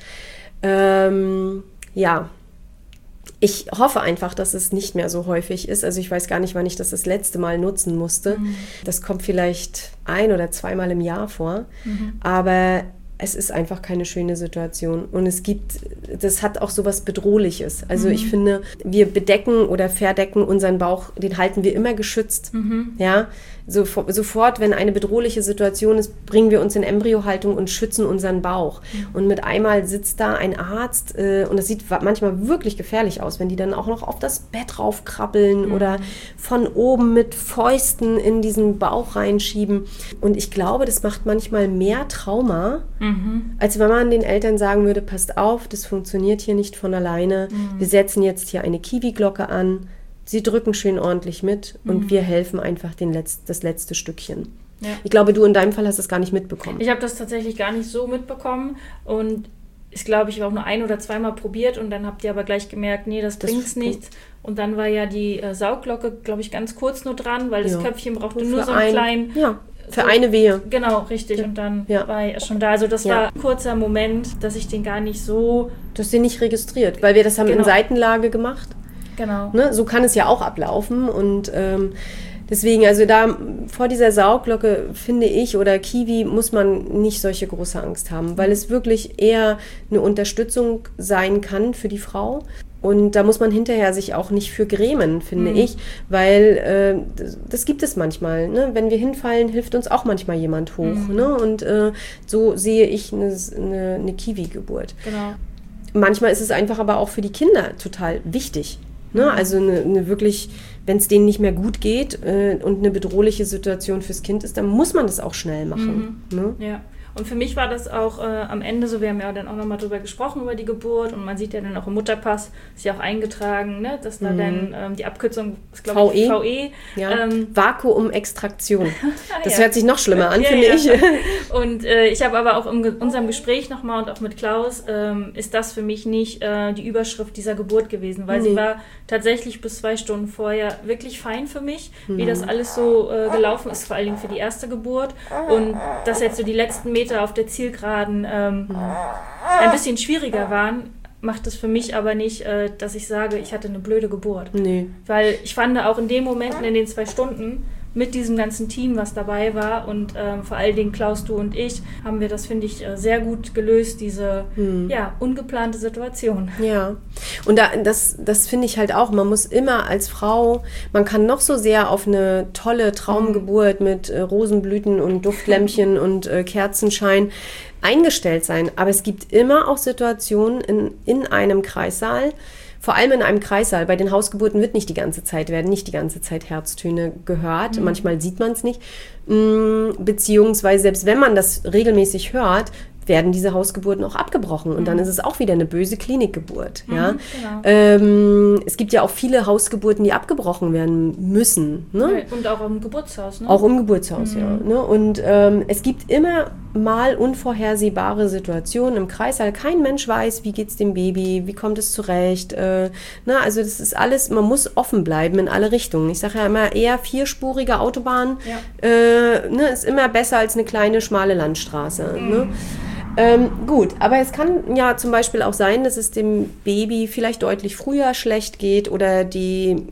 S3: Ich hoffe einfach, dass es nicht mehr so häufig ist. Also ich weiß gar nicht, wann ich das letzte Mal nutzen musste. Das kommt vielleicht 1- oder 2-mal im Jahr vor. Aber es ist einfach keine schöne Situation. Und das hat auch sowas Bedrohliches. Also ich finde, wir bedecken oder verdecken unseren Bauch, den halten wir immer geschützt. Ja, sofort, wenn eine bedrohliche Situation ist, bringen wir uns in Embryohaltung und schützen unseren Bauch. Und mit einmal sitzt da ein Arzt und das sieht manchmal wirklich gefährlich aus, wenn die dann auch noch auf das Bett raufkrabbeln oder von oben mit Fäusten in diesen Bauch reinschieben. Und ich glaube, das macht manchmal mehr Trauma, als wenn man den Eltern sagen würde, passt auf, das funktioniert hier nicht von alleine. Wir setzen jetzt hier eine Kiwi-Glocke an. Sie drücken schön ordentlich mit und wir helfen einfach das letzte Stückchen. Ja. Ich glaube, du in deinem Fall hast das gar nicht mitbekommen.
S2: Ich habe das tatsächlich gar nicht so mitbekommen und ich glaube, ich habe auch nur 1- oder 2-mal probiert und dann habt ihr aber gleich gemerkt, nee, das bringt's nichts. Und dann war ja die Saugglocke, glaube ich, ganz kurz nur dran, weil das Köpfchen brauchte nur so einen kleinen...
S3: Ja. Für eine Wehe.
S2: Genau, richtig. Und dann war er schon da. Also das war ein kurzer Moment, dass ich den gar nicht so...
S3: Du hast den nicht registriert, weil wir das haben in Seitenlage gemacht.
S2: Genau.
S3: Ne? So kann es ja auch ablaufen und deswegen, also da vor dieser Sauglocke finde ich oder Kiwi muss man nicht solche große Angst haben, weil es wirklich eher eine Unterstützung sein kann für die Frau. Und da muss man hinterher sich auch nicht für grämen, finde ich, weil das gibt es manchmal. Ne? Wenn wir hinfallen, hilft uns auch manchmal jemand hoch. Ne? Und so sehe ich eine Kiwi-Geburt.
S2: Genau.
S3: manchmal ist es einfach aber auch für die Kinder total wichtig. Ne? Also eine wirklich, wenn es denen nicht mehr gut geht und eine bedrohliche Situation fürs Kind ist, dann muss man das auch schnell machen. Ne?
S2: Ja. Und für mich war das auch am Ende so, wir haben ja dann auch nochmal drüber gesprochen, über die Geburt, und man sieht ja dann auch im Mutterpass, ist ja auch eingetragen, ne, dass da dann die Abkürzung ist, glaube ich, VE.
S3: Ja. Vakuumextraktion. Das hört sich noch schlimmer an, finde ich.
S2: Und ich habe aber auch in unserem Gespräch nochmal und auch mit Klaus, ist das für mich nicht die Überschrift dieser Geburt gewesen, weil sie war tatsächlich bis 2 Stunden vorher wirklich fein für mich, wie das alles so gelaufen ist, vor allen Dingen für die erste Geburt. Und dass jetzt so die letzten Meter auf der Zielgeraden ein bisschen schwieriger waren, macht es für mich aber nicht, dass ich sage, ich hatte eine blöde Geburt. Nee. Weil ich fand auch in den Momenten, in den 2 Stunden, mit diesem ganzen Team, was dabei war, und vor allen Dingen Klaus, du und ich, haben wir das, finde ich, sehr gut gelöst, diese ungeplante Situation.
S3: Ja, und das finde ich halt auch, man muss immer als Frau, man kann noch so sehr auf eine tolle Traumgeburt mit Rosenblüten und Duftlämpchen und Kerzenschein eingestellt sein, aber es gibt immer auch Situationen in einem Kreissaal, vor allem in einem Kreissaal. Bei den Hausgeburten werden nicht die ganze Zeit Herztöne gehört. Manchmal sieht man es nicht. Beziehungsweise, selbst wenn man das regelmäßig hört, werden diese Hausgeburten auch abgebrochen. Und dann ist es auch wieder eine böse Klinikgeburt. Ja? Genau. Es gibt ja auch viele Hausgeburten, die abgebrochen werden müssen. Ne?
S2: Und auch im Geburtshaus. Ne?
S3: Auch im Geburtshaus, ja. Ne? Und es gibt immer mal unvorhersehbare Situationen im Kreissaal. Kein Mensch weiß, wie geht es dem Baby, wie kommt es zurecht. Also das ist alles, man muss offen bleiben in alle Richtungen. Ich sage ja immer, eher 4-spurige Autobahn ist immer besser als eine kleine, schmale Landstraße. Ne? Gut, aber es kann ja zum Beispiel auch sein, dass es dem Baby vielleicht deutlich früher schlecht geht oder die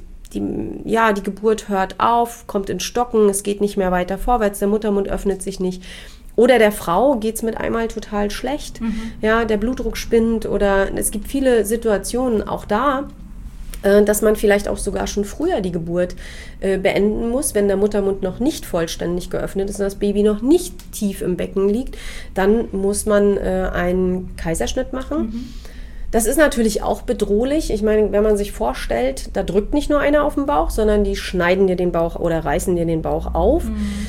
S3: Geburt hört auf, kommt ins Stocken, es geht nicht mehr weiter vorwärts, der Muttermund öffnet sich nicht. Oder der Frau geht es mit einmal total schlecht, ja, der Blutdruck spinnt, oder es gibt viele Situationen auch da, dass man vielleicht auch sogar schon früher die Geburt beenden muss, wenn der Muttermund noch nicht vollständig geöffnet ist und das Baby noch nicht tief im Becken liegt, dann muss man einen Kaiserschnitt machen. Das ist natürlich auch bedrohlich. Ich meine, wenn man sich vorstellt, da drückt nicht nur einer auf den Bauch, sondern die schneiden dir den Bauch oder reißen dir den Bauch auf,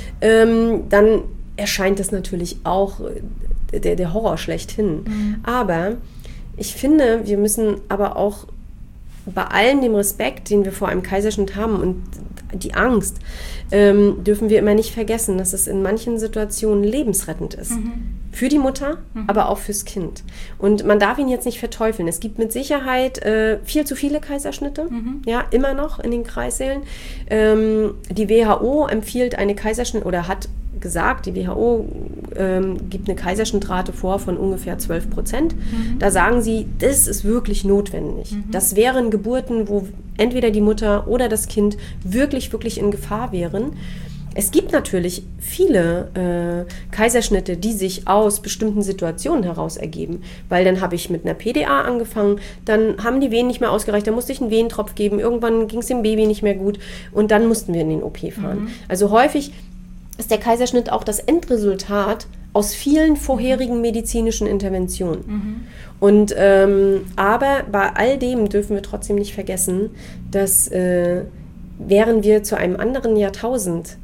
S3: dann erscheint das natürlich auch der Horror schlechthin. Aber ich finde, wir müssen aber auch bei allem dem Respekt, den wir vor einem Kaiserschnitt haben und die Angst, dürfen wir immer nicht vergessen, dass es in manchen Situationen lebensrettend ist. Für die Mutter, aber auch fürs Kind. Und man darf ihn jetzt nicht verteufeln. Es gibt mit Sicherheit viel zu viele Kaiserschnitte, ja, immer noch in den Kreissälen. Die WHO empfiehlt eine Kaiserschnitt oder hat gesagt, die WHO gibt eine Kaiserschnittrate vor von ungefähr 12%. Da sagen sie, das ist wirklich notwendig. Das wären Geburten, wo entweder die Mutter oder das Kind wirklich, wirklich in Gefahr wären. Es gibt natürlich viele Kaiserschnitte, die sich aus bestimmten Situationen heraus ergeben, weil dann habe ich mit einer PDA angefangen, dann haben die Wehen nicht mehr ausgereicht, dann musste ich einen Wehentropf geben, irgendwann ging es dem Baby nicht mehr gut und dann mussten wir in den OP fahren. Also häufig ist der Kaiserschnitt auch das Endresultat aus vielen vorherigen medizinischen Interventionen. Und aber bei all dem dürfen wir trotzdem nicht vergessen, dass wären wir zu einem anderen Jahrtausend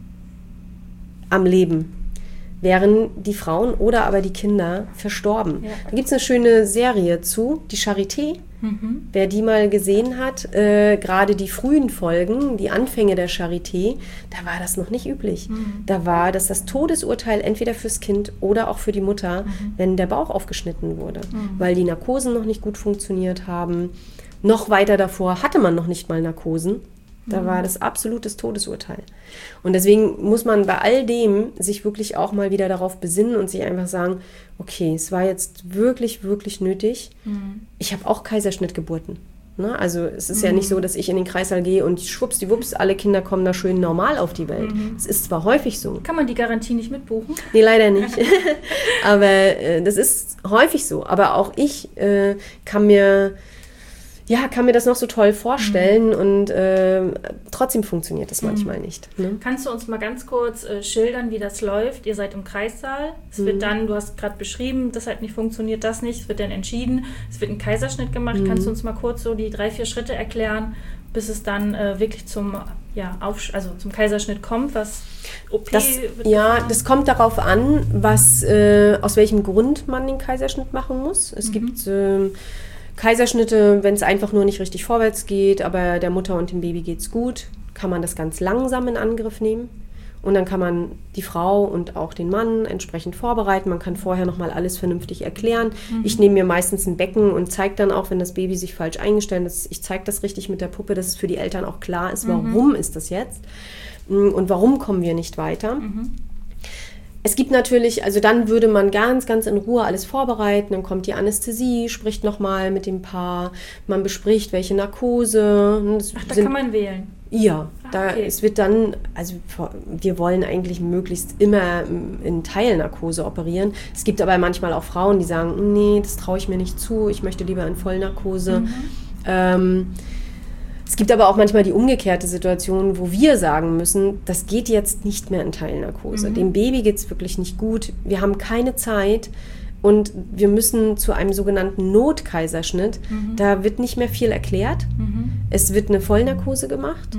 S3: am Leben, wären die Frauen oder aber die Kinder verstorben. Ja. Da gibt es eine schöne Serie zu, die Charité. Wer die mal gesehen hat, gerade die frühen Folgen, die Anfänge der Charité, da war das noch nicht üblich. Da war das Todesurteil entweder fürs Kind oder auch für die Mutter, wenn der Bauch aufgeschnitten wurde, weil die Narkosen noch nicht gut funktioniert haben. Noch weiter davor hatte man noch nicht mal Narkosen. Da war das absolutes Todesurteil. Und deswegen muss man bei all dem sich wirklich auch mal wieder darauf besinnen und sich einfach sagen, okay, es war jetzt wirklich, wirklich nötig. Ich habe auch Kaiserschnittgeburten. Ne? Also es ist ja nicht so, dass ich in den Kreißsaal gehe und schwuppsdiwupps, alle Kinder kommen da schön normal auf die Welt. Es ist zwar häufig so.
S2: Kann man die Garantie nicht mitbuchen?
S3: Nee, leider nicht. Aber das ist häufig so. Aber auch ich kann mir kann mir das noch so toll vorstellen und trotzdem funktioniert das manchmal nicht. Ne?
S2: Kannst du uns mal ganz kurz schildern, wie das läuft? Ihr seid im Kreissaal. Es wird dann, du hast gerade beschrieben, das hat nicht funktioniert, das nicht. Es wird dann entschieden. Es wird ein Kaiserschnitt gemacht. Kannst du uns mal kurz so die 3-4 Schritte erklären, bis es dann wirklich zum Kaiserschnitt kommt, was OP wird gefahren?
S3: Das kommt darauf an, aus welchem Grund man den Kaiserschnitt machen muss. Es gibt Kaiserschnitte, wenn es einfach nur nicht richtig vorwärts geht, aber der Mutter und dem Baby geht's gut, kann man das ganz langsam in Angriff nehmen. Und dann kann man die Frau und auch den Mann entsprechend vorbereiten. Man kann vorher nochmal alles vernünftig erklären. Ich nehme mir meistens ein Becken und zeige dann auch, wenn das Baby sich falsch eingestellt ist, ich zeige das richtig mit der Puppe, dass es für die Eltern auch klar ist, warum ist das jetzt und warum kommen wir nicht weiter. Es gibt natürlich, also dann würde man ganz, ganz in Ruhe alles vorbereiten. Dann kommt die Anästhesie, spricht nochmal mit dem Paar. Man bespricht, welche Narkose.
S2: Da kann man wählen.
S3: Ja, es wird dann, also wir wollen eigentlich möglichst immer in Teilnarkose operieren. Es gibt aber manchmal auch Frauen, die sagen, nee, das traue ich mir nicht zu, ich möchte lieber in Vollnarkose. Es gibt aber auch manchmal die umgekehrte Situation, wo wir sagen müssen, das geht jetzt nicht mehr in Teilnarkose. Dem Baby geht es wirklich nicht gut, wir haben keine Zeit und wir müssen zu einem sogenannten Notkaiserschnitt. Da wird nicht mehr viel erklärt. Es wird eine Vollnarkose gemacht.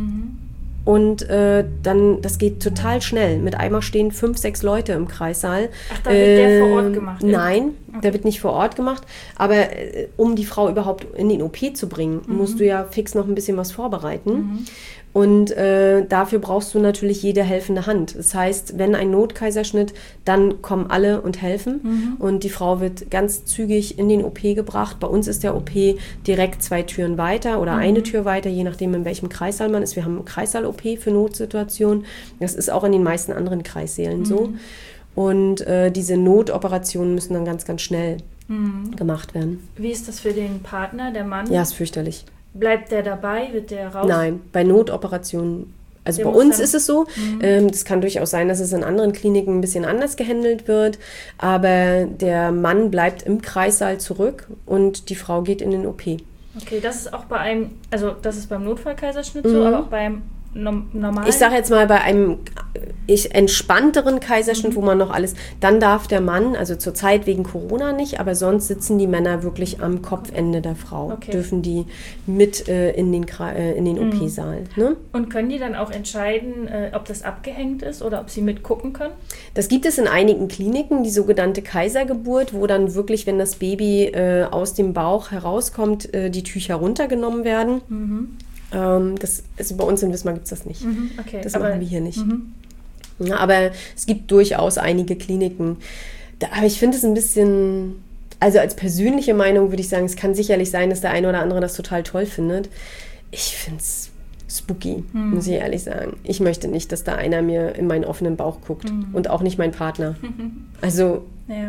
S3: Und dann, das geht total schnell. Mit einmal stehen 5, 6 Leute im Kreissaal.
S2: Ach, da wird der vor Ort gemacht?
S3: Nein, der wird nicht vor Ort gemacht. Aber um die Frau überhaupt in den OP zu bringen, musst du ja fix noch ein bisschen was vorbereiten. Und dafür brauchst du natürlich jede helfende Hand. Das heißt, wenn ein Notkaiserschnitt, dann kommen alle und helfen. Und die Frau wird ganz zügig in den OP gebracht. Bei uns ist der OP direkt 2 Türen weiter oder eine Tür weiter, je nachdem, in welchem Kreissaal man ist. Wir haben einen Kreissaal-OP für Notsituationen. Das ist auch in den meisten anderen Kreissälen so. Und diese Notoperationen müssen dann ganz, ganz schnell gemacht werden.
S2: Wie ist das für den Partner, der Mann?
S3: Ja, ist fürchterlich.
S2: Bleibt der dabei? Wird der raus?
S3: Nein, bei Notoperationen, also bei uns ist es so, das kann durchaus sein, dass es in anderen Kliniken ein bisschen anders gehandelt wird, aber der Mann bleibt im Kreissaal zurück und die Frau geht in den OP.
S2: Okay, das ist auch bei einem, also das ist beim Notfallkaiserschnitt so, aber auch beim normalen?
S3: Ich sage jetzt mal, bei einem entspannteren Kaiserschnitt, wo man noch alles, dann darf der Mann, also zurzeit wegen Corona nicht, aber sonst sitzen die Männer wirklich am Kopfende der Frau, dürfen die mit in den OP-Saal. Ne?
S2: Und können die dann auch entscheiden, ob das abgehängt ist oder ob sie mitgucken können? Das
S3: gibt es in einigen Kliniken, die sogenannte Kaisergeburt, wo dann wirklich, wenn das Baby aus dem Bauch herauskommt, die Tücher runtergenommen werden. Das ist, bei uns in Wismar gibt es das nicht.
S2: Okay,
S3: das machen wir hier nicht. Ja, aber es gibt durchaus einige Kliniken. Aber ich finde es ein bisschen, also als persönliche Meinung würde ich sagen, es kann sicherlich sein, dass der eine oder andere das total toll findet. Ich finde es spooky, muss ich ehrlich sagen. Ich möchte nicht, dass da einer mir in meinen offenen Bauch guckt und auch nicht mein Partner. Also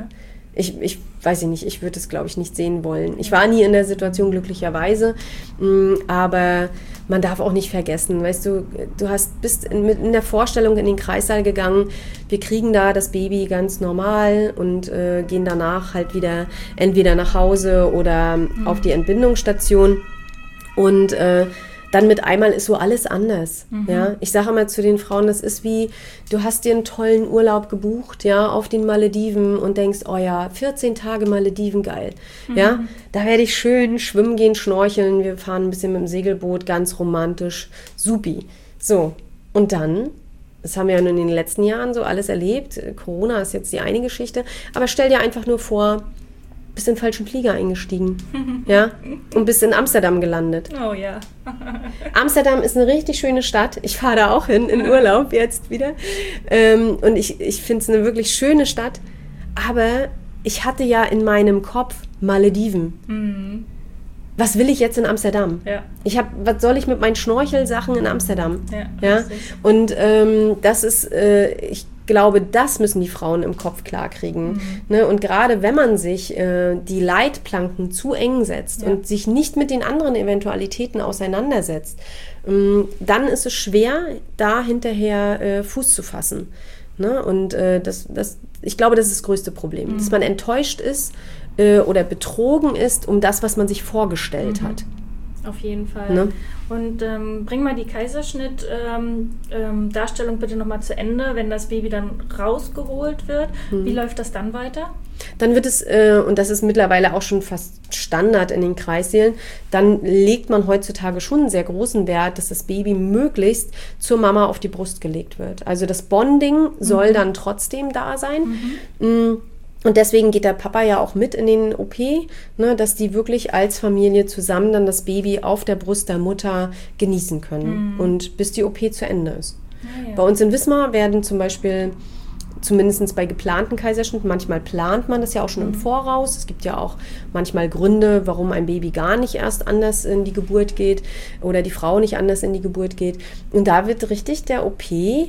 S3: ich weiß nicht, ich würde es, glaube ich, nicht sehen wollen. Ich war nie in der Situation, glücklicherweise, aber man darf auch nicht vergessen, weißt du, bist in der Vorstellung in den Kreissaal gegangen, wir kriegen da das Baby ganz normal und gehen danach halt wieder entweder nach Hause oder auf die Entbindungsstation und dann mit einmal ist so alles anders. Ja? Ich sage immer zu den Frauen, das ist wie, du hast dir einen tollen Urlaub gebucht, ja, auf den Malediven und denkst, oh ja, 14 Tage Malediven, geil. Ja? Da werde ich schön schwimmen gehen, schnorcheln, wir fahren ein bisschen mit dem Segelboot, ganz romantisch, supi. So, und dann, das haben wir ja nun in den letzten Jahren so alles erlebt, Corona ist jetzt die eine Geschichte, aber stell dir einfach nur vor, bist in den falschen Flieger eingestiegen, ja, und bist in Amsterdam gelandet.
S2: Oh ja.
S3: Amsterdam ist eine richtig schöne Stadt. Ich fahre da auch hin, in Urlaub jetzt wieder. Und ich finde es eine wirklich schöne Stadt. Aber ich hatte ja in meinem Kopf Malediven. Was will ich jetzt in Amsterdam? Ja. Was soll ich mit meinen Schnorchelsachen in Amsterdam? Ja? Und das ist, ich glaube, das müssen die Frauen im Kopf klarkriegen. Ne? Und gerade wenn man sich die Leitplanken zu eng setzt und sich nicht mit den anderen Eventualitäten auseinandersetzt, dann ist es schwer, da hinterher Fuß zu fassen. Ne? Und ich glaube, das ist das größte Problem, dass man enttäuscht ist oder betrogen ist um das, was man sich vorgestellt hat.
S2: Auf jeden Fall.
S3: Ne?
S2: Und bring mal die Kaiserschnitt-Darstellung bitte nochmal zu Ende, wenn das Baby dann rausgeholt wird. Wie läuft das dann weiter?
S3: Dann wird es, und das ist mittlerweile auch schon fast Standard in den Kreissälen, dann legt man heutzutage schon einen sehr großen Wert, dass das Baby möglichst zur Mama auf die Brust gelegt wird. Also das Bonding soll dann trotzdem da sein. Und deswegen geht der Papa ja auch mit in den OP, ne, dass die wirklich als Familie zusammen dann das Baby auf der Brust der Mutter genießen können. Und bis die OP zu Ende ist.
S2: Ja.
S3: Bei uns in Wismar werden zum Beispiel, zumindest bei geplanten Kaiserschnitten, manchmal plant man das ja auch schon im Voraus. Es gibt ja auch manchmal Gründe, warum ein Baby gar nicht erst anders in die Geburt geht oder die Frau nicht anders in die Geburt geht. Und da wird richtig der OP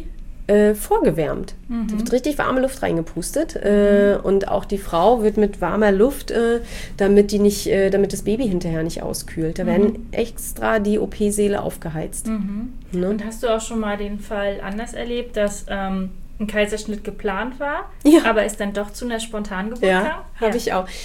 S3: vorgewärmt. Da wird richtig warme Luft reingepustet und auch die Frau wird mit warmer Luft, damit das Baby hinterher nicht auskühlt. Da werden extra die OP-Säle aufgeheizt. Ne?
S2: Und hast du auch schon mal den Fall anders erlebt, dass ein Kaiserschnitt geplant war,
S3: Ja.
S2: aber es dann doch zu einer Spontangeburt kam?
S3: Ja, habe ich auch.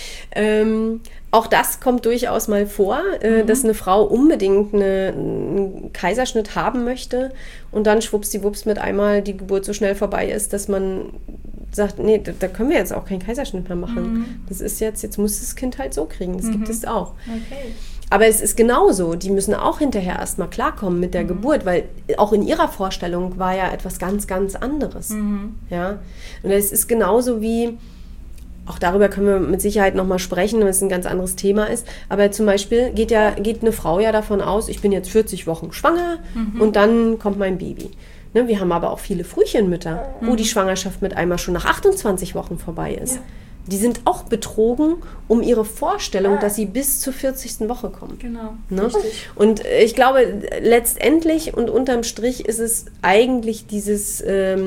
S3: Auch das kommt durchaus mal vor, dass eine Frau unbedingt einen Kaiserschnitt haben möchte und dann schwuppsdiwupps mit einmal die Geburt so schnell vorbei ist, dass man sagt, nee, da können wir jetzt auch keinen Kaiserschnitt mehr machen. Das ist jetzt muss das Kind halt so kriegen. Das gibt es auch.
S2: Okay.
S3: Aber es ist genauso, die müssen auch hinterher erstmal klarkommen mit der Geburt, weil auch in ihrer Vorstellung war ja etwas ganz, ganz anderes. Ja? Und es ist genauso wie, auch darüber können wir mit Sicherheit nochmal sprechen, weil es ein ganz anderes Thema ist, aber zum Beispiel geht eine Frau ja davon aus, ich bin jetzt 40 Wochen schwanger und dann kommt mein Baby. Ne, wir haben aber auch viele Frühchenmütter, wo die Schwangerschaft mit einmal schon nach 28 Wochen vorbei ist.
S2: Ja.
S3: Die sind auch betrogen um ihre Vorstellung, dass sie bis zur 40. Woche kommen.
S2: Genau.
S3: Ne?
S2: Richtig.
S3: Und ich glaube, letztendlich und unterm Strich ist es eigentlich dieses,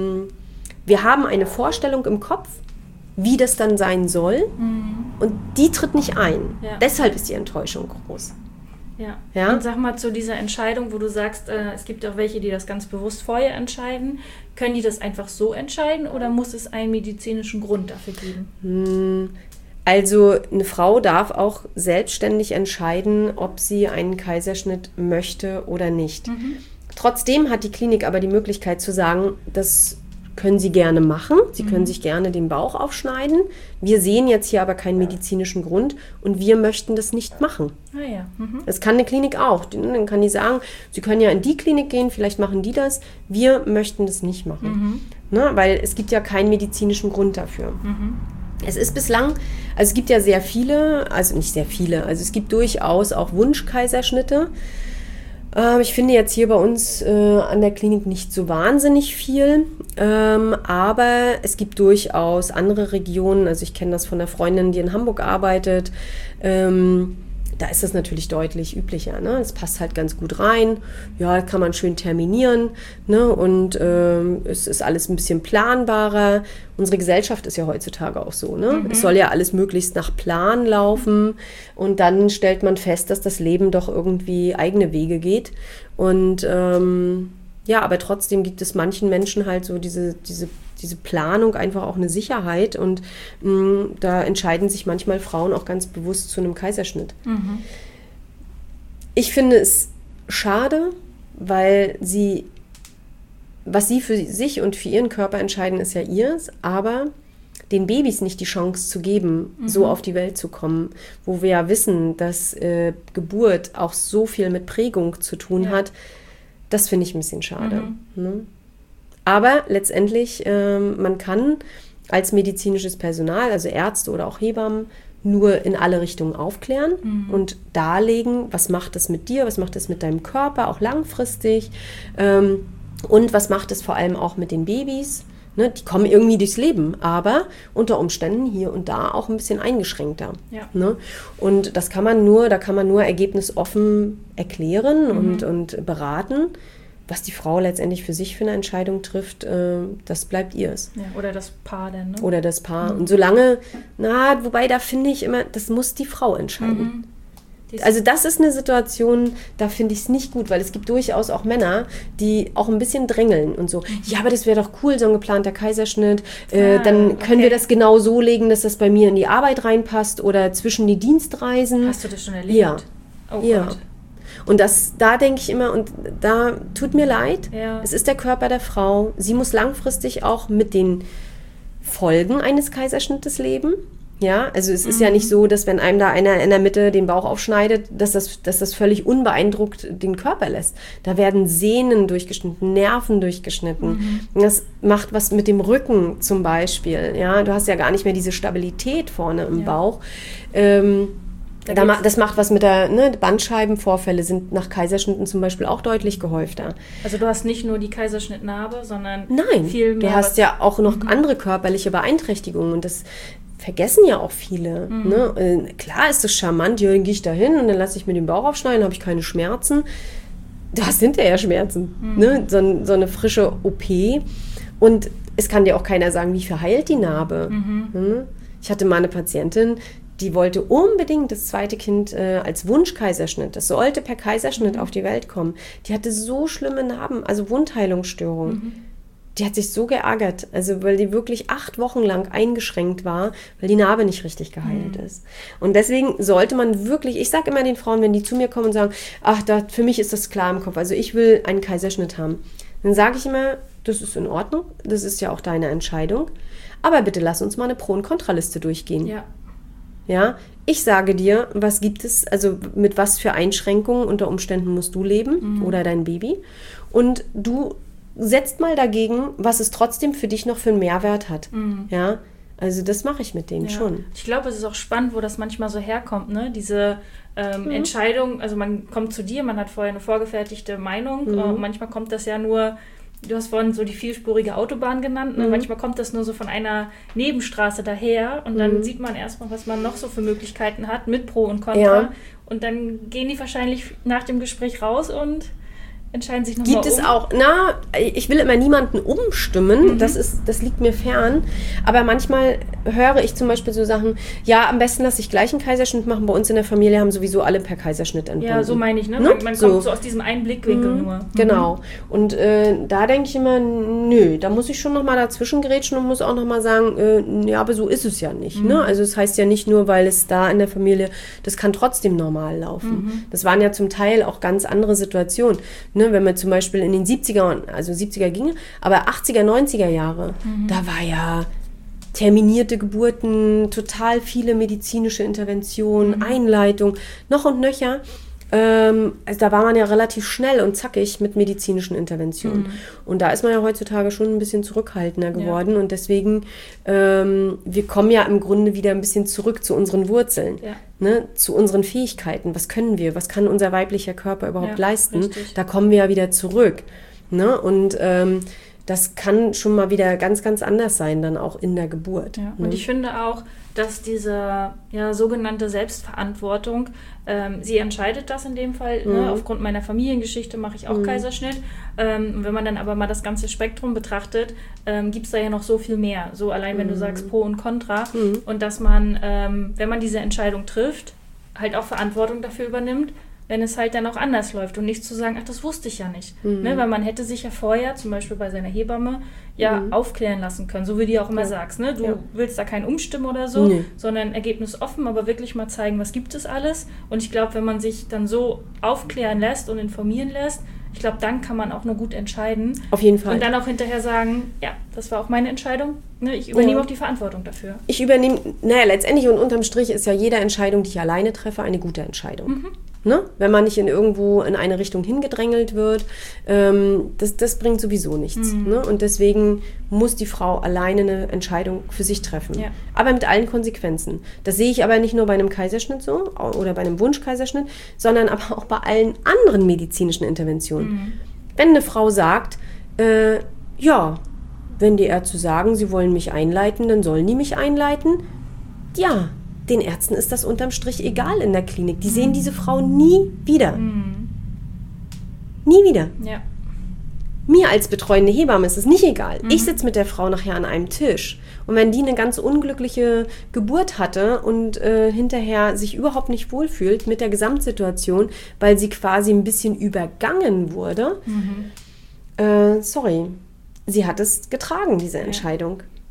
S3: wir haben eine Vorstellung im Kopf, wie das dann sein soll und die tritt nicht ein.
S2: Ja.
S3: Deshalb ist die Enttäuschung groß.
S2: Ja.
S3: Ja?
S2: Und sag mal zu dieser Entscheidung, wo du sagst, es gibt auch welche, die das ganz bewusst vorher entscheiden. Können die das einfach so entscheiden oder muss es einen medizinischen Grund dafür geben?
S3: Also eine Frau darf auch selbstständig entscheiden, ob sie einen Kaiserschnitt möchte oder nicht. Trotzdem hat die Klinik aber die Möglichkeit zu sagen, das können Sie gerne machen. Sie können sich gerne den Bauch aufschneiden. Wir sehen jetzt hier aber keinen medizinischen Grund und wir möchten das nicht machen.
S2: Ah ja.
S3: Das kann eine Klinik auch. Dann kann die sagen, Sie können ja in die Klinik gehen, vielleicht machen die das. Wir möchten das nicht machen. Ne? Weil es gibt ja keinen medizinischen Grund dafür. Es ist bislang, also es gibt ja sehr viele, also nicht sehr viele, also es gibt durchaus auch Wunschkaiserschnitte. Ich finde jetzt hier bei uns an der Klinik nicht so wahnsinnig viel, aber es gibt durchaus andere Regionen, also ich kenne das von einer Freundin, die in Hamburg arbeitet, da ist das natürlich deutlich üblicher. Ne? Es passt halt ganz gut rein, ja, kann man schön terminieren, ne? Und es ist alles ein bisschen planbarer. Unsere Gesellschaft ist ja heutzutage auch so. Ne? Es soll ja alles möglichst nach Plan laufen und dann stellt man fest, dass das Leben doch irgendwie eigene Wege geht. Und ja, aber trotzdem gibt es manchen Menschen halt so diese Planung, einfach auch eine Sicherheit und da entscheiden sich manchmal Frauen auch ganz bewusst zu einem Kaiserschnitt. Ich finde es schade, weil was sie für sich und für ihren Körper entscheiden, ist ja ihrs, aber den Babys nicht die Chance zu geben, so auf die Welt zu kommen, wo wir ja wissen, dass Geburt auch so viel mit Prägung zu tun hat, das finde ich ein bisschen schade. Ne? Aber letztendlich, man kann als medizinisches Personal, also Ärzte oder auch Hebammen, nur in alle Richtungen aufklären und darlegen, was macht es mit dir, was macht es mit deinem Körper, auch langfristig und was macht es vor allem auch mit den Babys. Ne? Die kommen irgendwie durchs Leben, aber unter Umständen hier und da auch ein bisschen eingeschränkter.
S2: Ja.
S3: Ne? Und da kann man nur ergebnisoffen erklären und beraten. Was die Frau letztendlich für sich für eine Entscheidung trifft, das bleibt ihrs.
S2: Ja, oder das Paar dann, ne?
S3: Oder das Paar. Und solange, wobei da finde ich immer, das muss die Frau entscheiden. Also das ist eine Situation, da finde ich es nicht gut, weil es gibt durchaus auch Männer, die auch ein bisschen drängeln und so. Ja, aber das wäre doch cool, so ein geplanter Kaiserschnitt. Dann können wir das genau so legen, dass das bei mir in die Arbeit reinpasst oder zwischen die Dienstreisen.
S2: Hast du das schon erlebt?
S3: Ja.
S2: Oh
S3: Ja.
S2: Gott.
S3: Und da denke ich immer, und da tut mir leid,
S2: Ja.
S3: es ist der Körper der Frau. Sie muss langfristig auch mit den Folgen eines Kaiserschnittes leben. Ja, also es ist ja nicht so, dass wenn einem da einer in der Mitte den Bauch aufschneidet, dass das völlig unbeeindruckt den Körper lässt. Da werden Sehnen durchgeschnitten, Nerven durchgeschnitten. Das macht was mit dem Rücken zum Beispiel. Ja, du hast ja gar nicht mehr diese Stabilität vorne im Bauch. Das macht was mit der Bandscheibenvorfälle sind nach Kaiserschnitten zum Beispiel auch deutlich gehäufter.
S2: Also du hast nicht nur die Kaiserschnittnarbe, sondern
S3: Nein,
S2: viel mehr.
S3: du hast ja auch noch andere körperliche Beeinträchtigungen und das vergessen ja auch viele. Ne? Klar ist es charmant, ja, dann gehe ich da hin und dann lasse ich mir den Bauch aufschneiden, habe ich keine Schmerzen. Du hast hinterher Schmerzen. Ne? So eine frische OP. Und es kann dir auch keiner sagen, wie verheilt die Narbe. Ich hatte mal eine Patientin, die wollte unbedingt das zweite Kind als Wunschkaiserschnitt. Das sollte per Kaiserschnitt auf die Welt kommen. Die hatte so schlimme Narben, also Wundheilungsstörungen. Die hat sich so geärgert, also weil die wirklich 8 Wochen lang eingeschränkt war, weil die Narbe nicht richtig geheilt ist. Und deswegen sollte man wirklich, ich sage immer den Frauen, wenn die zu mir kommen und sagen, ach, für mich ist das klar im Kopf, also ich will einen Kaiserschnitt haben, dann sage ich immer, das ist in Ordnung, das ist ja auch deine Entscheidung, aber bitte lass uns mal eine Pro- und Kontraliste durchgehen. Ja, ich sage dir, was gibt es, also mit was für Einschränkungen unter Umständen musst du leben oder dein Baby und du setzt mal dagegen, was es trotzdem für dich noch für einen Mehrwert hat. Ja, also das mache ich mit denen schon.
S2: Ich glaube, es ist auch spannend, wo das manchmal so herkommt, ne? Diese Entscheidung, also man kommt zu dir, man hat vorher eine vorgefertigte Meinung, manchmal kommt das ja nur, du hast vorhin so die vielspurige Autobahn genannt, ne? Manchmal kommt das nur so von einer Nebenstraße daher und dann sieht man erstmal, was man noch so für Möglichkeiten hat mit Pro und Contra und dann gehen die wahrscheinlich nach dem Gespräch raus und entscheiden sich nochmal
S3: Gibt es auch, ich will immer niemanden umstimmen, das liegt mir fern, aber manchmal höre ich zum Beispiel so Sachen, ja, am besten lasse ich gleich einen Kaiserschnitt machen, bei uns in der Familie haben sowieso alle per Kaiserschnitt entbunden.
S2: Ja, so meine ich, ne? Man
S3: so.
S2: kommt so aus diesem einen Blickwinkel nur.
S3: Genau, und da denke ich immer, nö, da muss ich schon nochmal dazwischen gerätschen und muss auch nochmal sagen, ja, aber so ist es ja nicht, ne? Also es heißt ja nicht nur, weil es da in der Familie, das kann trotzdem normal laufen. Das waren ja zum Teil auch ganz andere Situationen, ne? Wenn man zum Beispiel in den 70er, also 70er ginge, aber 80er, 90er Jahre, da war ja terminierte Geburten, total viele medizinische Interventionen, Einleitung, noch und nöcher. Also da war man ja relativ schnell und zackig mit medizinischen Interventionen. Und da ist man ja heutzutage schon ein bisschen zurückhaltender geworden. Und deswegen, wir kommen ja im Grunde wieder ein bisschen zurück zu unseren Wurzeln, ne? Zu unseren Fähigkeiten. Was können wir? Was kann unser weiblicher Körper überhaupt leisten? Richtig. Da kommen wir ja wieder zurück. Ne? Und das kann schon mal wieder ganz, ganz anders sein, dann auch in der Geburt.
S2: Ja. Und ich finde auch, dass diese sogenannte Selbstverantwortung, sie entscheidet das in dem Fall, ne? Aufgrund meiner Familiengeschichte mache ich auch Kaiserschnitt. Wenn man dann aber mal das ganze Spektrum betrachtet, gibt es da ja noch so viel mehr. So allein, wenn du sagst Pro und Contra. Und dass man, wenn man diese Entscheidung trifft, halt auch Verantwortung dafür übernimmt, wenn es halt dann auch anders läuft und nicht zu sagen, ach, das wusste ich ja nicht. Ne? Weil man hätte sich ja vorher, zum Beispiel bei seiner Hebamme, aufklären lassen können, so wie du auch immer sagst. Ne? Du willst da keinen umstimmen oder so, sondern ergebnisoffen, aber wirklich mal zeigen, was gibt es alles. Und ich glaube, wenn man sich dann so aufklären lässt und informieren lässt, ich glaube, dann kann man auch nur gut entscheiden.
S3: Auf jeden Fall.
S2: Und dann auch hinterher sagen, ja, das war auch meine Entscheidung. Ne? Ich übernehme auch die Verantwortung dafür.
S3: Ich übernehme, letztendlich und unterm Strich ist ja jede Entscheidung, die ich alleine treffe, eine gute Entscheidung. Ne? Wenn man nicht irgendwo in eine Richtung hingedrängelt wird, das bringt sowieso nichts. Ne? Und deswegen muss die Frau alleine eine Entscheidung für sich treffen. Ja. Aber mit allen Konsequenzen. Das sehe ich aber nicht nur bei einem Kaiserschnitt so oder bei einem Wunschkaiserschnitt, sondern aber auch bei allen anderen medizinischen Interventionen. Wenn eine Frau sagt, wenn die Ärzte sagen, sie wollen mich einleiten, dann sollen die mich einleiten. Ja, den Ärzten ist das unterm Strich egal in der Klinik. Die sehen diese Frau nie wieder. Nie wieder.
S2: Ja.
S3: Mir als betreuende Hebamme ist es nicht egal. Ich sitze mit der Frau nachher an einem Tisch. Und wenn die eine ganz unglückliche Geburt hatte und hinterher sich überhaupt nicht wohlfühlt mit der Gesamtsituation, weil sie quasi ein bisschen übergangen wurde, sorry, sie hat es getragen, diese Entscheidung.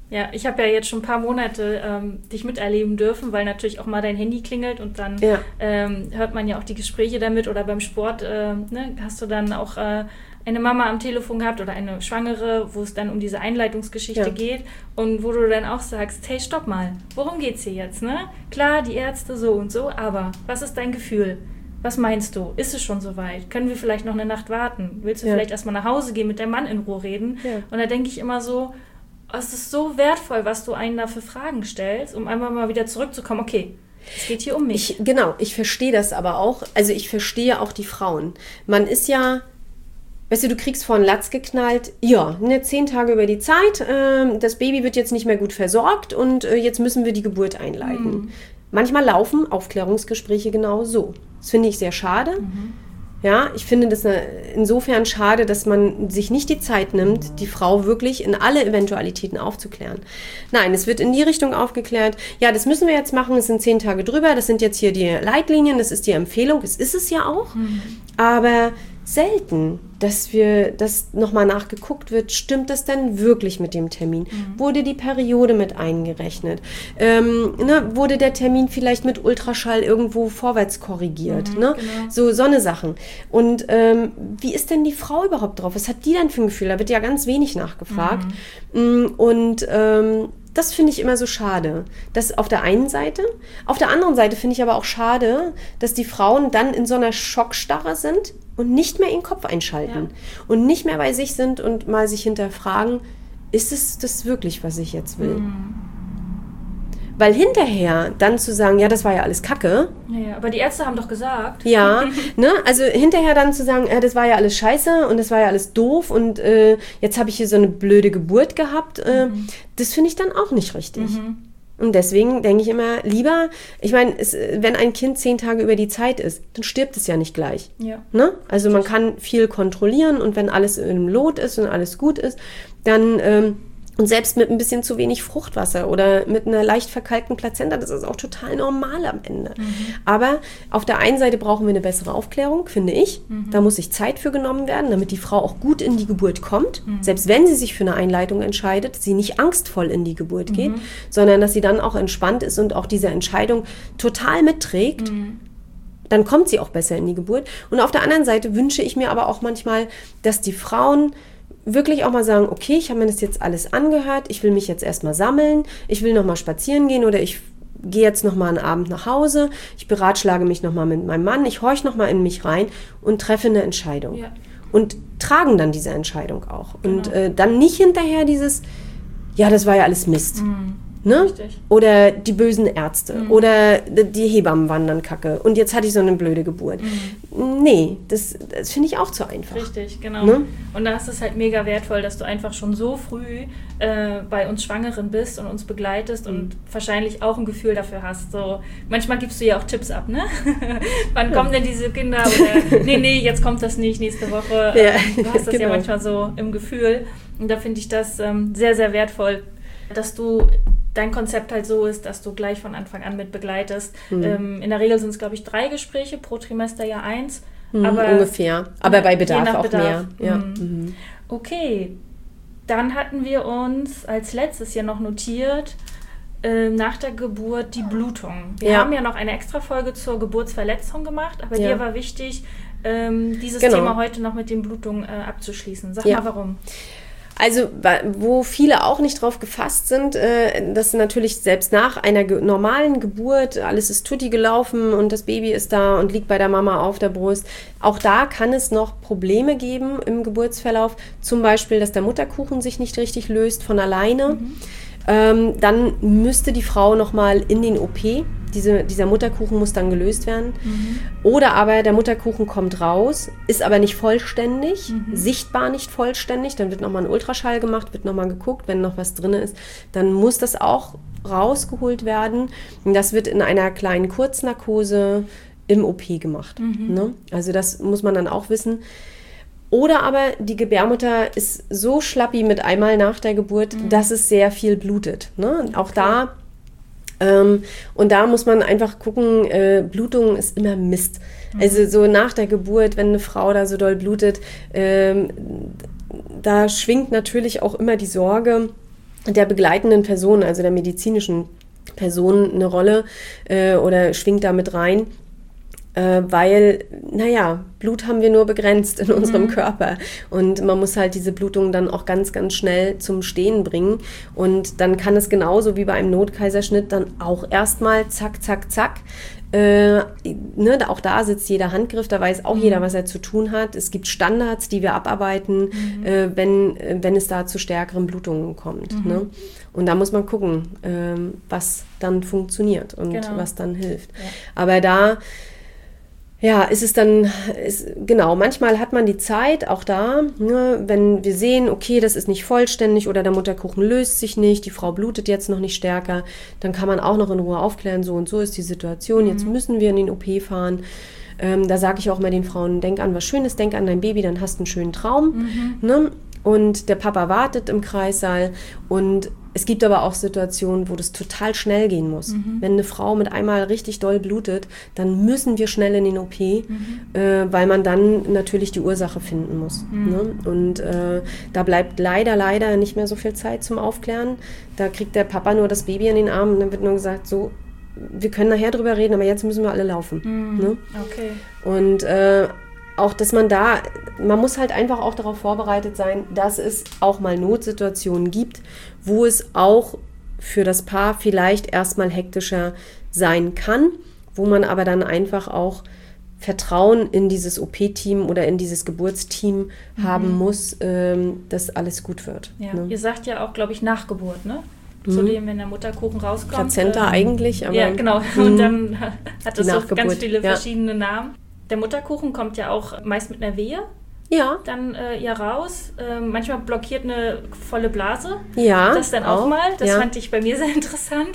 S2: Ja, ich habe ja jetzt schon ein paar Monate dich miterleben dürfen, weil natürlich auch mal dein Handy klingelt und dann hört man ja auch die Gespräche damit oder beim Sport hast du dann auch eine Mama am Telefon gehabt oder eine Schwangere, wo es dann um diese Einleitungsgeschichte geht und wo du dann auch sagst, hey, stopp mal, worum geht's hier jetzt, ne? Klar, die Ärzte so und so, aber was ist dein Gefühl? Was meinst du? Ist es schon soweit? Können wir vielleicht noch eine Nacht warten? Willst du vielleicht erstmal nach Hause gehen, mit deinem Mann in Ruhe reden? Ja. Und da denke ich immer so, es ist so wertvoll, was du einen da für Fragen stellst, um einmal mal wieder zurückzukommen. Okay, es geht hier um mich.
S3: Ich verstehe das aber auch. Also ich verstehe auch die Frauen. Man ist ja, weißt du kriegst vor den Latz geknallt, 10 Tage über die Zeit, das Baby wird jetzt nicht mehr gut versorgt und jetzt müssen wir die Geburt einleiten. Manchmal laufen Aufklärungsgespräche genau so. Das finde ich sehr schade. Ja, ich finde das insofern schade, dass man sich nicht die Zeit nimmt, die Frau wirklich in alle Eventualitäten aufzuklären. Nein, es wird in die Richtung aufgeklärt, ja, das müssen wir jetzt machen, es sind 10 Tage drüber, das sind jetzt hier die Leitlinien, das ist die Empfehlung, das ist es ja auch, aber selten, dass nochmal nachgeguckt wird, stimmt das denn wirklich mit dem Termin? Wurde die Periode mit eingerechnet? Wurde der Termin vielleicht mit Ultraschall irgendwo vorwärts korrigiert? Genau. So eine Sachen. Und wie ist denn die Frau überhaupt drauf? Was hat die denn für ein Gefühl? Da wird ja ganz wenig nachgefragt. Und das finde ich immer so schade. Das auf der einen Seite. Auf der anderen Seite finde ich aber auch schade, dass die Frauen dann in so einer Schockstarre sind und nicht mehr ihren Kopf einschalten. Und nicht mehr bei sich sind und mal sich hinterfragen, ist es das wirklich, was ich jetzt will? Weil hinterher dann zu sagen, ja, das war ja alles Kacke.
S2: Ja, aber die Ärzte haben doch gesagt.
S3: Ja, also hinterher dann zu sagen, das war ja alles scheiße und das war ja alles doof und jetzt habe ich hier so eine blöde Geburt gehabt, das finde ich dann auch nicht richtig. Und deswegen denke ich immer, lieber, ich meine, wenn ein Kind 10 Tage über die Zeit ist, dann stirbt es ja nicht gleich. Ja. Ne? Also man kann viel kontrollieren und wenn alles im Lot ist und alles gut ist, dann und selbst mit ein bisschen zu wenig Fruchtwasser oder mit einer leicht verkalkten Plazenta, das ist auch total normal am Ende. Aber auf der einen Seite brauchen wir eine bessere Aufklärung, finde ich. Da muss sich Zeit für genommen werden, damit die Frau auch gut in die Geburt kommt. Selbst wenn sie sich für eine Einleitung entscheidet, sie nicht angstvoll in die Geburt geht, sondern dass sie dann auch entspannt ist und auch diese Entscheidung total mitträgt. Dann kommt sie auch besser in die Geburt. Und auf der anderen Seite wünsche ich mir aber auch manchmal, dass die Frauen wirklich auch mal sagen, okay, ich habe mir das jetzt alles angehört, ich will mich jetzt erstmal sammeln, ich will nochmal spazieren gehen oder ich gehe jetzt nochmal einen Abend nach Hause, ich beratschlage mich nochmal mit meinem Mann, ich horche nochmal in mich rein und treffe eine Entscheidung. Ja. Und tragen dann diese Entscheidung auch. Genau. Und dann nicht hinterher dieses, ja, das war ja alles Mist. Ne? Oder die bösen Ärzte oder die Hebammen waren dann kacke und jetzt hatte ich so eine blöde Geburt. Nee, das finde ich auch zu einfach.
S2: Richtig, genau. Ne? Und da ist es halt mega wertvoll, dass du einfach schon so früh bei uns Schwangeren bist und uns begleitest und wahrscheinlich auch ein Gefühl dafür hast. So, manchmal gibst du ja auch Tipps ab, ne? Wann kommen denn diese Kinder? Oder nee, jetzt kommt das nicht, nächste Woche. Du hast das ja manchmal so im Gefühl. Und da finde ich das sehr, sehr wertvoll, dass du dein Konzept halt so ist, dass du gleich von Anfang an mit begleitest. In der Regel sind es, glaube ich, 3 Gespräche, pro Trimester ja 1.
S3: Aber ungefähr. Aber bei Bedarf auch mehr. Ja.
S2: Okay, dann hatten wir uns als letztes ja noch notiert, nach der Geburt die Blutung. Wir haben ja noch eine Extra-Folge zur Geburtsverletzung gemacht, aber dir war wichtig, dieses Thema heute noch mit den Blutungen abzuschließen. Sag mal, warum?
S3: Also, wo viele auch nicht drauf gefasst sind, dass natürlich selbst nach einer normalen Geburt, alles ist tutti gelaufen und das Baby ist da und liegt bei der Mama auf der Brust, auch da kann es noch Probleme geben im Geburtsverlauf. Zum Beispiel, dass der Mutterkuchen sich nicht richtig löst von alleine. Dann müsste die Frau nochmal in den OP. Dieser Mutterkuchen muss dann gelöst werden. Oder aber der Mutterkuchen kommt raus, ist aber nicht vollständig, sichtbar nicht vollständig. Dann wird nochmal ein Ultraschall gemacht, wird nochmal geguckt, wenn noch was drin ist. Dann muss das auch rausgeholt werden. Und das wird in einer kleinen Kurznarkose im OP gemacht. Ne? Also das muss man dann auch wissen. Oder aber die Gebärmutter ist so schlappi mit einmal nach der Geburt, dass es sehr viel blutet. Ne? Auch da und da muss man einfach gucken, Blutung ist immer Mist. Also so nach der Geburt, wenn eine Frau da so doll blutet, da schwingt natürlich auch immer die Sorge, der begleitenden Person, also der medizinischen Person, eine Rolle oder schwingt da mit rein. Weil, Blut haben wir nur begrenzt in unserem Körper und man muss halt diese Blutung dann auch ganz, ganz schnell zum Stehen bringen und dann kann es genauso wie bei einem Notkaiserschnitt dann auch erstmal zack, zack, zack. Auch da sitzt jeder Handgriff, da weiß auch jeder, was er zu tun hat. Es gibt Standards, die wir abarbeiten, wenn es da zu stärkeren Blutungen kommt. Ne? Und da muss man gucken, was dann funktioniert und was dann hilft. Ja. Aber da ist es dann, manchmal hat man die Zeit, auch da, ne, wenn wir sehen, okay, das ist nicht vollständig oder der Mutterkuchen löst sich nicht, die Frau blutet jetzt noch nicht stärker, dann kann man auch noch in Ruhe aufklären, so und so ist die Situation, jetzt müssen wir in den OP fahren. Da sage ich auch mal den Frauen, denk an was Schönes, denk an dein Baby, dann hast du einen schönen Traum. Ne? Und der Papa wartet im Kreissaal und es gibt aber auch Situationen, wo das total schnell gehen muss. Wenn eine Frau mit einmal richtig doll blutet, dann müssen wir schnell in den OP, weil man dann natürlich die Ursache finden muss. Ne? Und da bleibt leider nicht mehr so viel Zeit zum Aufklären. Da kriegt der Papa nur das Baby in den Arm und dann wird nur gesagt, so, wir können nachher drüber reden, aber jetzt müssen wir alle laufen. Ne?
S2: Okay.
S3: Und auch, dass man muss halt einfach auch darauf vorbereitet sein, dass es auch mal Notsituationen gibt, wo es auch für das Paar vielleicht erstmal hektischer sein kann, wo man aber dann einfach auch Vertrauen in dieses OP-Team oder in dieses Geburtsteam haben muss, dass alles gut wird.
S2: Ja. Ne? Ihr sagt ja auch, glaube ich, Nachgeburt, ne? Zudem, wenn der Mutterkuchen rauskommt.
S3: Plazenta eigentlich, aber...
S2: Ja, genau. Und dann hat das so ganz viele verschiedene Namen. Der Mutterkuchen kommt ja auch meist mit einer Wehe.
S3: Ja.
S2: Dann raus. Manchmal blockiert eine volle Blase.
S3: Ja.
S2: Das dann auch mal. Das fand ich bei mir sehr interessant.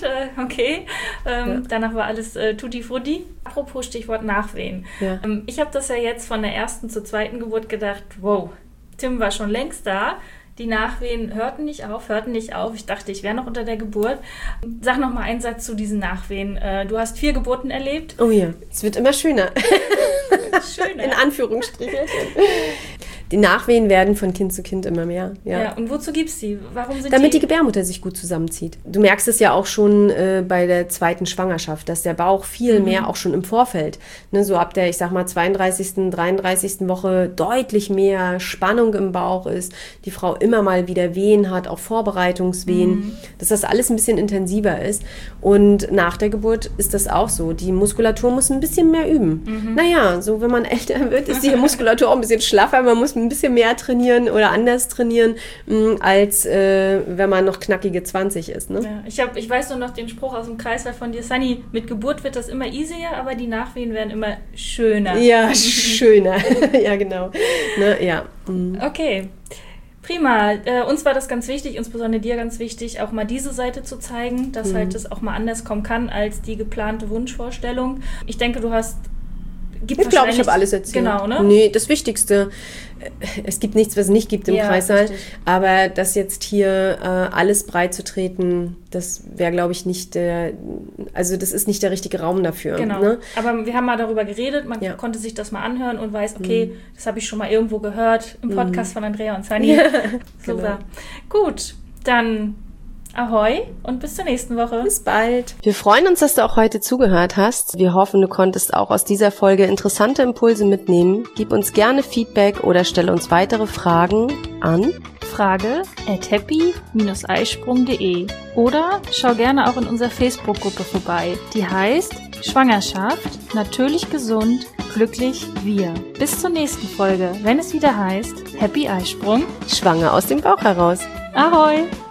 S2: Danach war alles tutti frutti. Apropos Stichwort Nachwehen. Ja. Ich habe das ja jetzt von der ersten zur zweiten Geburt gedacht, wow, Tim war schon längst da. Die Nachwehen hörten nicht auf. Ich dachte, ich wäre noch unter der Geburt. Sag noch mal einen Satz zu diesen Nachwehen. Du hast 4 Geburten erlebt.
S3: Oh ja, es wird immer schöner.
S2: Schöner.
S3: In Anführungsstrichen. Die Nachwehen werden von Kind zu Kind immer mehr.
S2: Ja, und wozu gibt's die? Warum sind
S3: Damit die Gebärmutter sich gut zusammenzieht. Du merkst es ja auch schon bei der zweiten Schwangerschaft, dass der Bauch viel mehr auch schon im Vorfeld, ne, so ab der, ich sag mal, 32., 33. Woche deutlich mehr Spannung im Bauch ist, die Frau immer mal wieder Wehen hat, auch Vorbereitungswehen, dass das alles ein bisschen intensiver ist. Und nach der Geburt ist das auch so. Die Muskulatur muss ein bisschen mehr üben. Naja, so wenn man älter wird, ist die Muskulatur auch ein bisschen schlaffer, man muss ein bisschen mehr trainieren oder anders trainieren, als wenn man noch knackige 20 ist. Ne?
S2: Ja, ich weiß nur noch den Spruch aus dem Kreislauf von dir, Sunny, mit Geburt wird das immer easier, aber die Nachwehen werden immer schöner.
S3: Ja, schöner. Ja, genau. Ne, ja.
S2: Okay. Prima. Uns war das ganz wichtig, insbesondere dir ganz wichtig, auch mal diese Seite zu zeigen, dass halt das auch mal anders kommen kann als die geplante Wunschvorstellung. Ich denke, du hast...
S3: Ich glaube, ich habe alles erzählt.
S2: Genau, ne?
S3: Nee, das Wichtigste, es gibt nichts, was es nicht gibt im Kreissaal, richtig. Aber das jetzt hier alles breit zu treten, das wäre, glaube ich, nicht das ist nicht der richtige Raum dafür.
S2: Genau, ne? Aber wir haben mal darüber geredet, man konnte sich das mal anhören und weiß, okay, das habe ich schon mal irgendwo gehört, im Podcast von Andrea und Sunny. Super. Genau. Gut, dann... Ahoi und bis zur nächsten Woche.
S3: Bis bald. Wir freuen uns, dass du auch heute zugehört hast. Wir hoffen, du konntest auch aus dieser Folge interessante Impulse mitnehmen. Gib uns gerne Feedback oder stelle uns weitere Fragen an
S2: frage@happy-eisprung.de oder schau gerne auch in unserer Facebook-Gruppe vorbei. Die heißt Schwangerschaft, natürlich gesund, glücklich wir. Bis zur nächsten Folge, wenn es wieder heißt Happy Eisprung.
S3: Schwanger aus dem Bauch heraus.
S2: Ahoi!